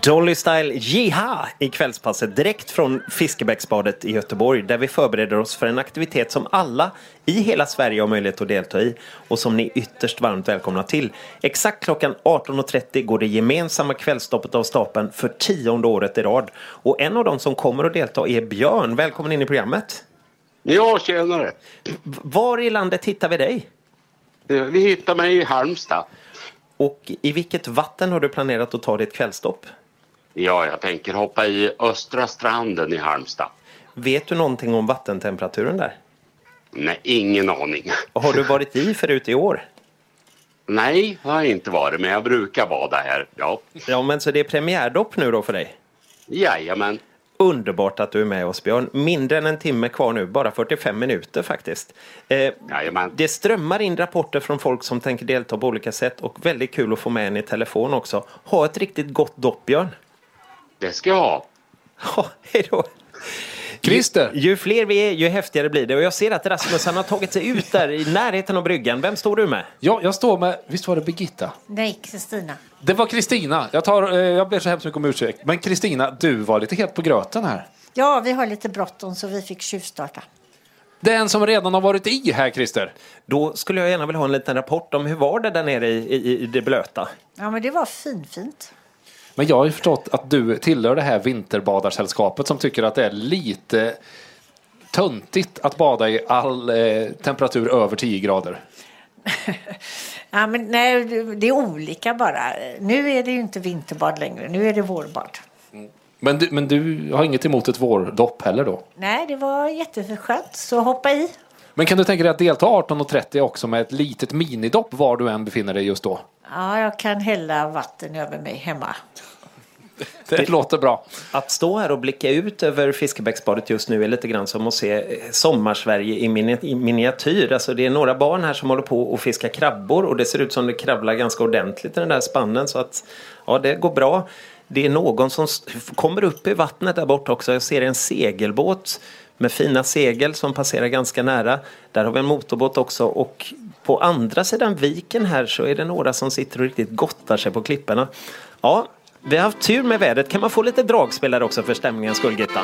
Dolly Style Jiha i kvällspasset direkt från Fiskebäcksbadet i Göteborg, där vi förbereder oss för en aktivitet som alla i hela Sverige har möjlighet att delta i och som ni är ytterst varmt välkomna till. Exakt klockan arton och trettio går det gemensamma kvällstoppet av stapeln för tionde året i rad. Och en av dem som kommer att delta är Björn. Välkommen in i programmet. Ja, tjenare. Var i landet hittar vi dig? Vi hittar mig i Halmstad. Och i vilket vatten har du planerat att ta ditt kvällstopp? Ja, jag tänker hoppa i östra stranden i Halmstad. Vet du någonting om vattentemperaturen där? Nej, ingen aning. Och har du varit i förut i år? Nej, jag har inte varit, men jag brukar bada här, ja. Ja, men så det är premiärdopp nu då för dig? Jajamän. Underbart att du är med oss, Björn. Mindre än en timme kvar nu, bara fyrtiofem minuter faktiskt. Eh, Jajamän. Det strömmar in rapporter från folk som tänker delta på olika sätt och väldigt kul att få med en i telefon också. Ha ett riktigt gott dopp, Björn. Det ska jag ha. Ja, hej då. Christer. Ju, ju fler vi är, ju häftigare blir det. Och jag ser att Rasmus han har tagit sig ut där i närheten av bryggan. Vem står du med? Ja, jag står med, visst var det Birgitta? Nej, Kristina. Det var Kristina. Jag, tar, jag ber så hemskt mycket om ursäkt. Men Kristina, du var lite helt på gröten här. Ja, vi har lite bråttom så vi fick tjuvstarta. Det är en som redan har varit i här, Christer. Då skulle jag gärna vilja ha en liten rapport om hur var det där nere i, i, i det blöta? Ja, men det var finfint. Men jag har ju förstått att du tillhör det här vinterbadarsällskapet som tycker att det är lite töntigt att bada i all eh, temperatur över tio grader. Ja, men nej, det är olika bara. Nu är det ju inte vinterbad längre, nu är det vårbad. Men du, men du har inget emot ett vårdopp heller då? Nej, det var jätteskönt, så hoppa i. Men kan du tänka dig att delta arton och trettio också med ett litet minidopp var du än befinner dig just då? Ja, jag kan hälla vatten över mig hemma. Det, det låter bra. Att stå här och blicka ut över Fiskebäcksbadet just nu är lite grann som att se Sommarsverige i, mini, i miniatyr. Alltså det är några barn här som håller på att fiska krabbor och det ser ut som det krabblar ganska ordentligt i den där spannen. Så att ja, det går bra. Det är någon som kommer upp i vattnet där borta också. Jag ser en segelbåt med fina segel som passerar ganska nära. Där har vi en motorbåt också och på andra sidan viken här så är det några som sitter och riktigt gottar sig på klipporna. Ja, vi har haft tur med vädret. Kan man få lite dragspelare också för stämningens skull, Gitta?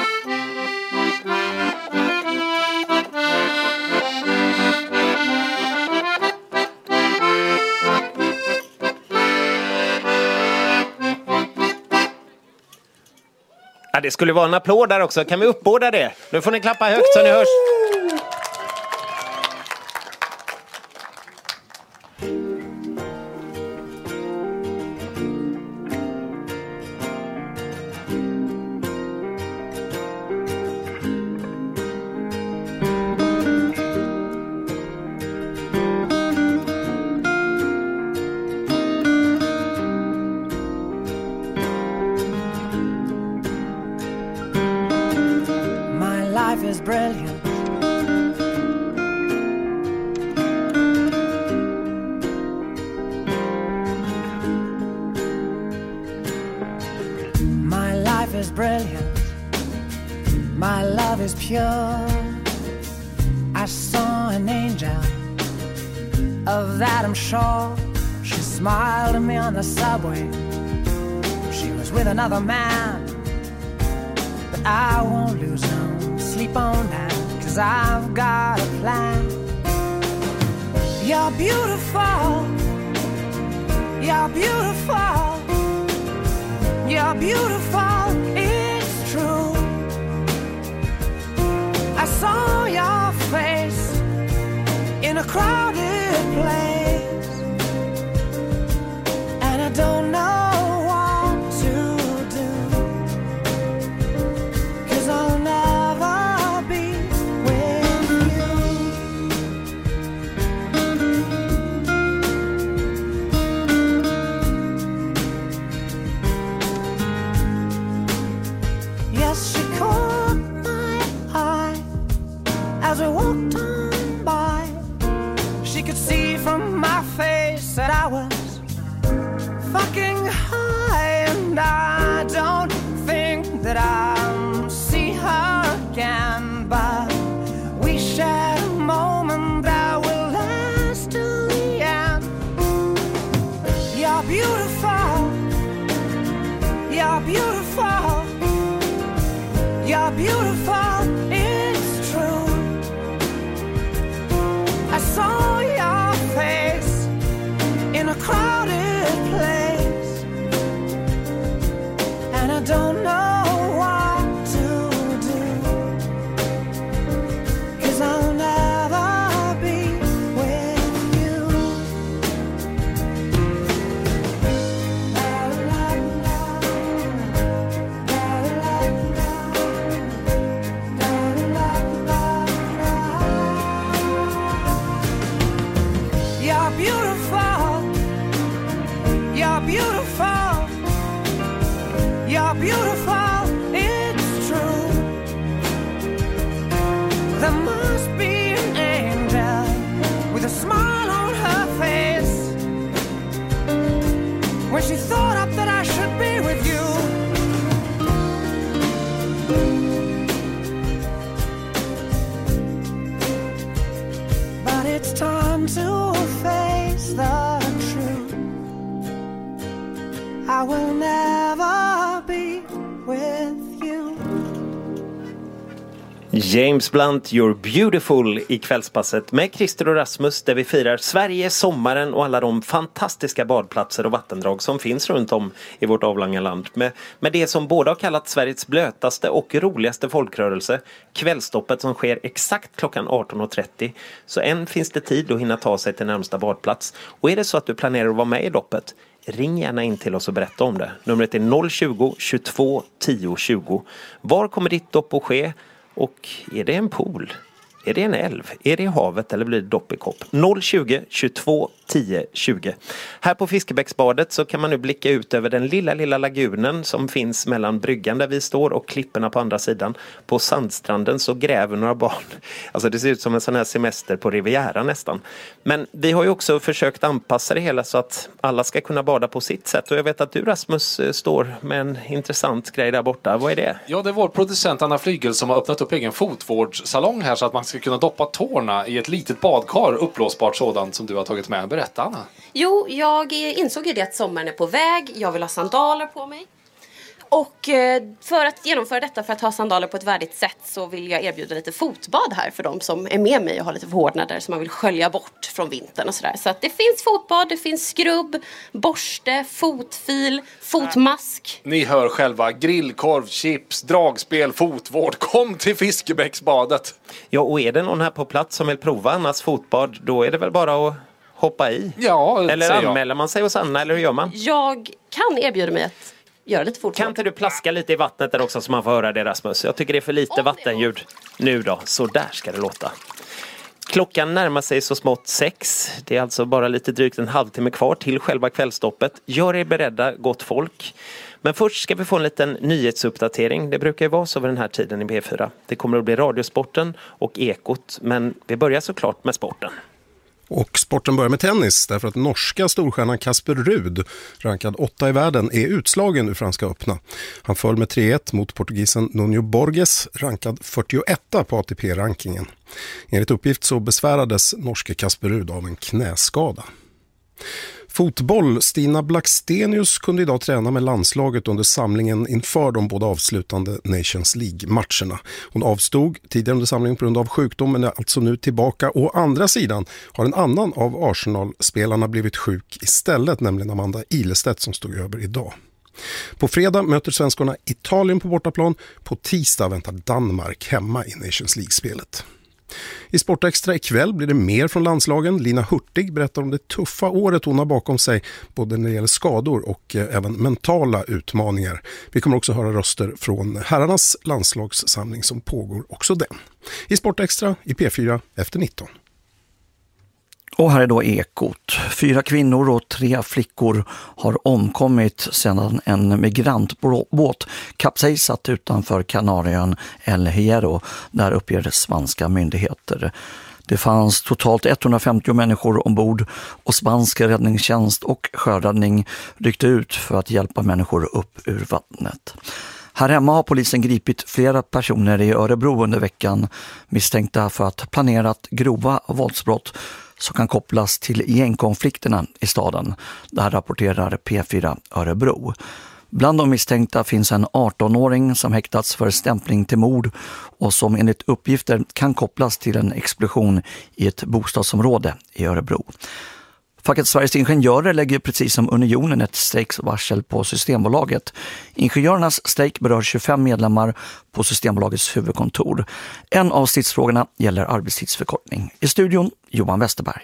Ja, det skulle vara en applåd där också. Kan vi uppbåda det? Nu får ni klappa högt så ni hörs. Another man, but I won't lose no sleep on that, 'cause I've got a plan. You're beautiful, you're beautiful, you're beautiful, it's true. I saw your face in a crowded place, and I don't know You're beautiful. You're beautiful. You're beautiful. It's true. There must be an angel with a smile on her face when she thought up that I should be with you. But it's time to face the truth. I will never be with you. James Blunt, You're Beautiful i kvällspasset med Christer och Rasmus, där vi firar Sverige, sommaren och alla de fantastiska badplatser och vattendrag som finns runt om i vårt avlånga land. Med, med det som både har kallat Sveriges blötaste och roligaste folkrörelse, kvällstoppet som sker exakt klockan arton och trettio. Så än finns det tid att hinna ta sig till närmsta badplats. Och är det så att du planerar att vara med i doppet, ring gärna in till oss och berätta om det. Numret är noll tjugo, tjugotvå, tio, tjugo. Var kommer ditt dopp att ske? Och är det en pool? Är det en älv? Är det i havet eller blir det dopp i kopp? noll tjugo, tjugotvå, tio, tjugo. Här på Fiskebäcksbadet så kan man nu blicka ut över den lilla, lilla lagunen som finns mellan bryggan där vi står och klipporna på andra sidan. På sandstranden så gräver några barn. Alltså det ser ut som en sån här semester på Riviera nästan. Men vi har ju också försökt anpassa det hela så att alla ska kunna bada på sitt sätt. Och jag vet att du, Rasmus, står med en intressant grej där borta. Vad är det? Ja, det är vår producent Anna Flygel som har öppnat upp egen fotvårdssalong här så att man ska kunna doppa tårna i ett litet badkar, upplåsbart sådant som du har tagit med. Berätta, Anna. Jo, jag insåg ju det att sommaren är på väg. Jag vill ha sandaler på mig. Och för att genomföra detta, för att ha sandaler på ett värdigt sätt, så vill jag erbjuda lite fotbad här för de som är med mig och har lite förhårdnader som man vill skölja bort från vintern och sådär. Så att det finns fotbad, det finns skrubb, borste, fotfil, fotmask. Ni hör själva, grillkorv, chips, dragspel, fotvård. Kom till Fiskebäcksbadet. Ja, och är det någon här på plats som vill prova Annas fotbad, då är det väl bara att hoppa i? Ja, eller anmäler man sig hos Anna, eller hur gör man? Jag kan erbjuda mig att göra lite fotboll. Kan inte du plaska lite i vattnet där också så man får höra det, Rasmus? Jag tycker det är för lite oh, vattenljud. Nu då, så där ska det låta. Klockan närmar sig så smått sex. Det är alltså bara lite drygt en halvtimme kvar till själva kvällstoppet. Gör er beredda, gott folk. Men först ska vi få en liten nyhetsuppdatering. Det brukar ju vara så vid den här tiden i B fyra. Det kommer att bli Radiosporten och Ekot. Men vi börjar såklart med sporten. Och sporten börjar med tennis därför att norska storstjärnan Casper Ruud, rankad åtta i världen, är utslagen ur Franska öppna. Han föll med tre ett mot portugisen Nuno Borges, rankad fyrtioetta på A T P-rankingen. Enligt uppgift så besvärades norske Casper Ruud av en knäskada. Fotboll. Stina Blackstenius kunde idag träna med landslaget under samlingen inför de båda avslutande Nations League-matcherna. Hon avstod tidigare under samlingen på grund av sjukdom, men är alltså nu tillbaka. Å andra sidan har en annan av Arsenal-spelarna blivit sjuk istället, nämligen Amanda Ilestedt som stod över idag. På fredag möter svenskorna Italien på bortaplan. På tisdag väntar Danmark hemma i Nations League-spelet. I Sportextra ikväll blir det mer från landslagen. Lina Hurtig berättar om det tuffa året hon har bakom sig, både när det gäller skador och eh, även mentala utmaningar. Vi kommer också höra röster från herrarnas landslagssamling som pågår också den. I Sportextra i P fyra efter nitton. Och här är då Ekot. Fyra kvinnor och tre flickor har omkommit sedan en migrantbåt kapsejsat utanför Kanarieön El Hierro, där uppger spanska myndigheter. Det fanns totalt etthundrafemtio människor ombord och spansk räddningstjänst och sjöräddning ryckte ut för att hjälpa människor upp ur vattnet. Här hemma har polisen gripit flera personer i Örebro under veckan misstänkta för att planerat grova våldsbrott som kan kopplas till gängkonflikterna i staden. Det här rapporterar P fyra Örebro. Bland de misstänkta finns en arton-åring som häktats för stämpling till mord och som enligt uppgifter kan kopplas till en explosion i ett bostadsområde i Örebro. Facket Sveriges Ingenjörer lägger precis som Unionen ett strejkvarsel på Systembolaget. Ingenjörernas strejk berör tjugofem medlemmar på Systembolagets huvudkontor. En av stridsfrågorna gäller arbetstidsförkortning. I studion Johan Westerberg.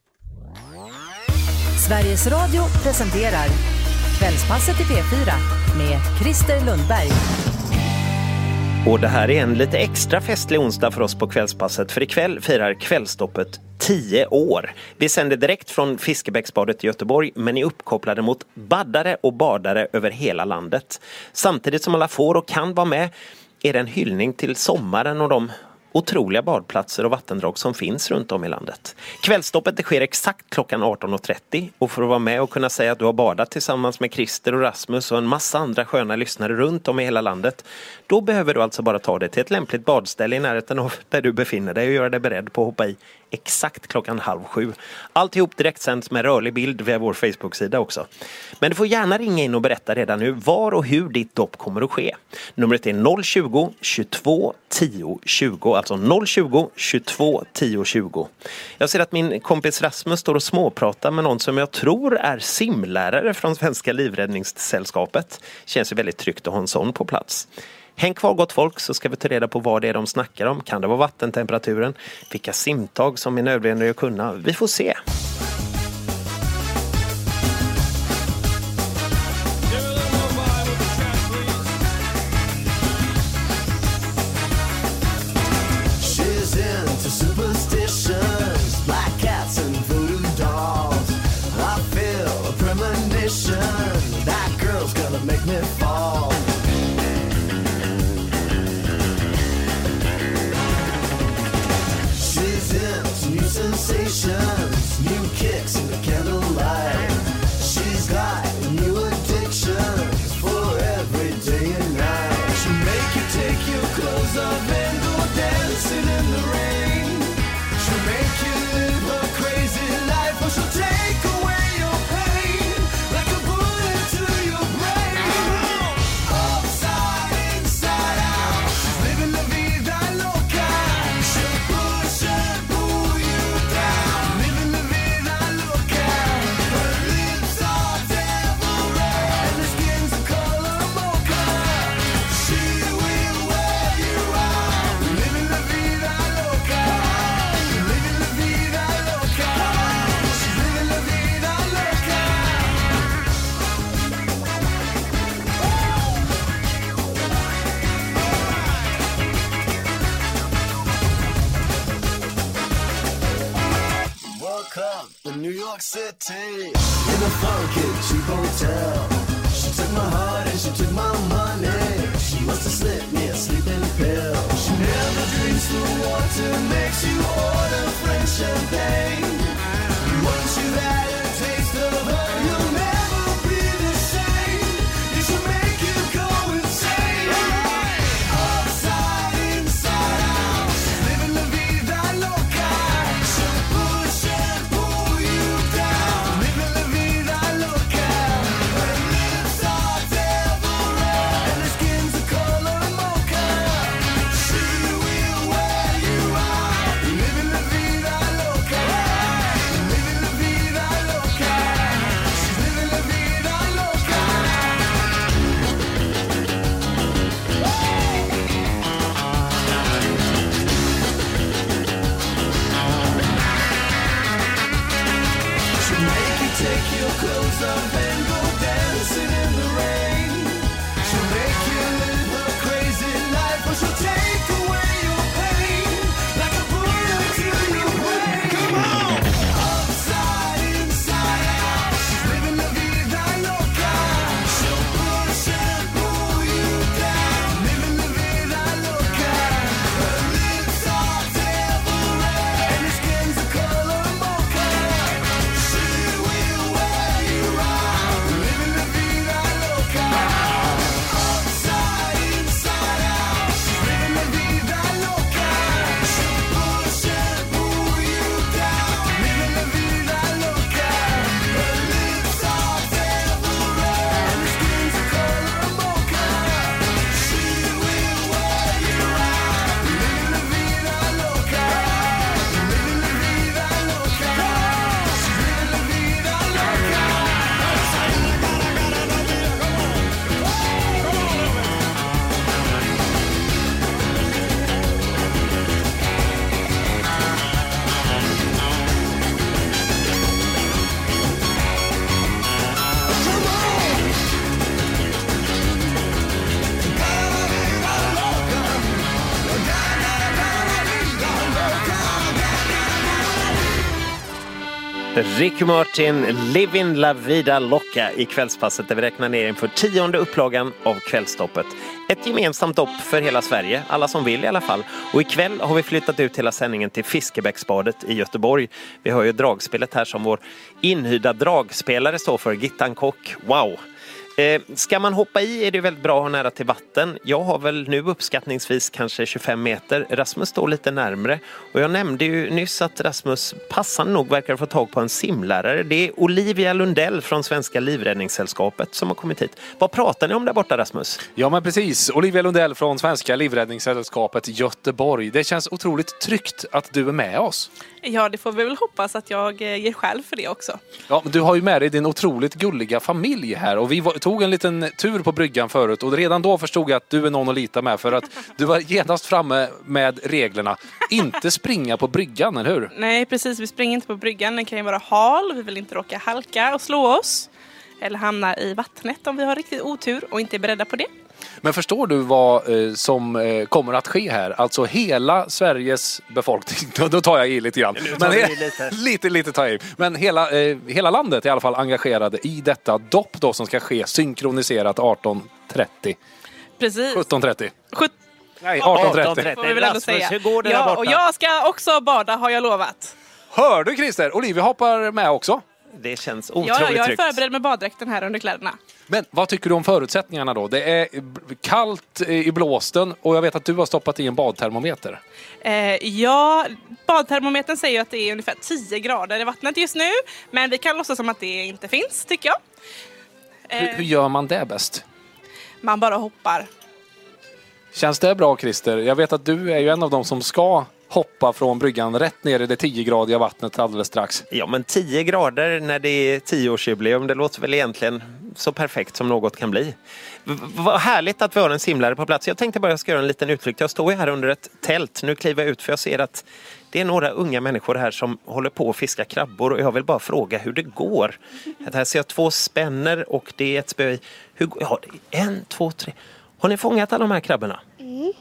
Sveriges Radio presenterar Kvällspasset i P fyra med Christer Lundberg. Och det här är en lite extra festlig onsdag för oss på Kvällspasset, för ikväll firar Kvällstoppet tio år. Vi sänder direkt från Fiskebäcksbadet i Göteborg, men är uppkopplade mot baddare och badare över hela landet. Samtidigt som alla får och kan vara med är det en hyllning till sommaren och de otroliga badplatser och vattendrag som finns runt om i landet. Kvällstoppet det sker exakt klockan arton och trettio, och för att vara med och kunna säga att du har badat tillsammans med Christer och Rasmus och en massa andra sköna lyssnare runt om i hela landet, då behöver du alltså bara ta dig till ett lämpligt badställe i närheten av där du befinner dig och göra dig beredd på att hoppa i exakt klockan halv sju. Alltihop direkt sänds med rörlig bild via vår Facebook-sida också. Men du får gärna ringa in och berätta redan nu var och hur ditt dopp kommer att ske. Numret är noll tjugo, tjugotvå, tio, tjugo, alltså noll tjugo, tjugotvå, tio, tjugo. Jag ser att min kompis Rasmus står och småpratar med någon som jag tror är simlärare från Svenska livräddningssällskapet. Känns ju väldigt tryggt att ha en sån på plats. Häng kvar gott folk, så ska vi ta reda på vad det är de snackar om. Kan det vara vattentemperaturen? Vilka simtag som är nödvändiga att kunna? Vi får se. Sensations, new kicks in the candlelight. She's got new addictions for every day and night. She'll make you take your clothes off and go dancing in the rain. She'll make you live a crazy life, or she'll take away your pain like a bullet to your brain. Upside, inside out, she's living la vida loca. She'll push and pull you down, living la vida loca. Her lips are devil red and her skin's the color mocha. She will wear you out, living la vida loca, living la vida loca. She's living la vida loca. Woke up in New York City in a funky cheap hotel. She took my heart and she took my money. She must have slipped me a sleeping pill. She never drinks the water, makes you order French champagne. Once you've had a taste of her, you'll never be the same. You should make you go insane. Upside, inside out, she's living la vida loca. She'll push and pull you down, living la vida loca. Her lips are devil red and her skin's the color mocha. She will wear you out, living la vida loca, living la vida loca. She's living la vida loca. She'll make you take your clothes off and go dancing in the rain. She'll make you live a crazy life, or she'll take away your pain like a bullet to your brain. Come on! Upside, inside out, she's living la vida loca. She'll push and pull you down, living la vida loca. Her lips are devil red and her skin's the color mocha. She will wear you out, living la vida loca, Ricky Martin, Living La Vida Loca i kvällspasset där vi räknar ner inför tionde upplagan av Kvällstoppet. Ett gemensamt dopp för hela Sverige, alla som vill i alla fall. Och ikväll har vi flyttat ut hela sändningen till Fiskebäcksbadet i Göteborg. Vi har ju dragspelet här som vår inhyrda dragspelare står för, Gittan Kock. Wow! Eh, ska man hoppa i är det väldigt bra att ha nära till vatten. Jag har väl nu uppskattningsvis kanske tjugofem meter. Rasmus står lite närmre. Och jag nämnde ju nyss att Rasmus passande nog verkar få tag på en simlärare. Det är Olivia Lundell från Svenska Livräddningssällskapet som har kommit hit. Vad pratar ni om där borta, Rasmus? Ja, men precis. Olivia Lundell från Svenska Livräddningssällskapet Göteborg. Det känns otroligt tryggt att du är med oss. Ja, det får vi väl hoppas att jag ger själv för det också. Ja, men du har ju med dig din otroligt gulliga familj här. Och vi var, tog en liten tur på bryggan förut. Och redan då förstod jag att du är någon att lita med. För att du var genast framme med reglerna. Inte springa på bryggan, eller hur? Nej, precis. Vi springer inte på bryggan. Den kan ju vara hal. Vi vill inte råka halka och slå oss. Eller hamna i vattnet om vi har riktigt otur och inte är beredda på det. Men förstår du vad eh, som eh, kommer att ske här? Alltså hela Sveriges befolkning, då, då tar jag i lite grann. Men, lite. lite, lite tar jag i. Men hela, eh, hela landet är i alla fall engagerade i detta dopp då som ska ske synkroniserat arton trettio. Precis. sjutton trettio. Sjut- Nej, arton trettio. Får vi väl ändå säga. Hur går det ja, där borta? Och jag ska också bada, har jag lovat. Hör du, Christer? Olivia hoppar med också. Det känns otroligt ja, jag är tryggt. förberedd med baddräkten här under kläderna. Men vad tycker du om förutsättningarna då? Det är kallt i blåsten och jag vet att du har stoppat i en badtermometer. Eh, ja, badtermometern säger ju att det är ungefär tio grader i vattnet just nu. Men vi kan låtsas som att det inte finns, tycker jag. Eh, hur, hur gör man det bäst? Man bara hoppar. Känns det bra, Christer? Jag vet att du är ju en av dem som ska hoppa från bryggan rätt ner i det tio-gradiga vattnet alldeles strax. Ja, men tio grader när det är tioårsjubileum, det låter väl egentligen så perfekt som något kan bli. V- vad härligt att vi har en simlare på plats. Jag tänkte bara att jag ska göra en liten utflykt. Jag står här under ett tält. Nu kliver jag ut för jag ser att det är några unga människor här som håller på att fiska krabbor och jag vill bara fråga hur det går. Här ser jag två spänner och det är ett spö i. Hur, ja, det är en, två, tre. Har ni fångat alla de här krabborna? Mm.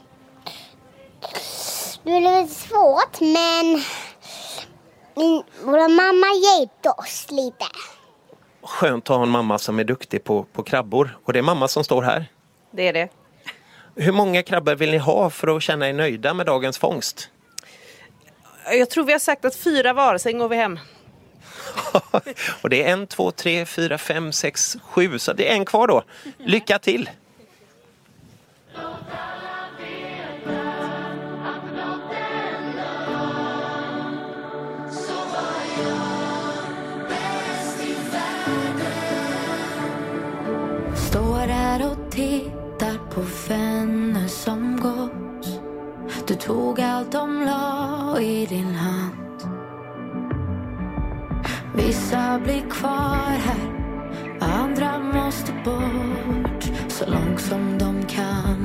Det är lite svårt, men min, vår mamma hjälpte oss lite. Skönt att ha en mamma som är duktig på, på krabbor. Och det är mamma som står här. Det är det. Hur många krabbor vill ni ha för att känna er nöjda med dagens fångst? Jag tror vi har sagt att fyra var, sen går vi hem. Och det är en, två, tre, fyra, fem, sex, sju. Så det är en kvar då. Lycka till! Står här och tittar på vänner som gått. Du tog allt de la i din hand. Vissa blir kvar här, andra måste bort så långt som de kan.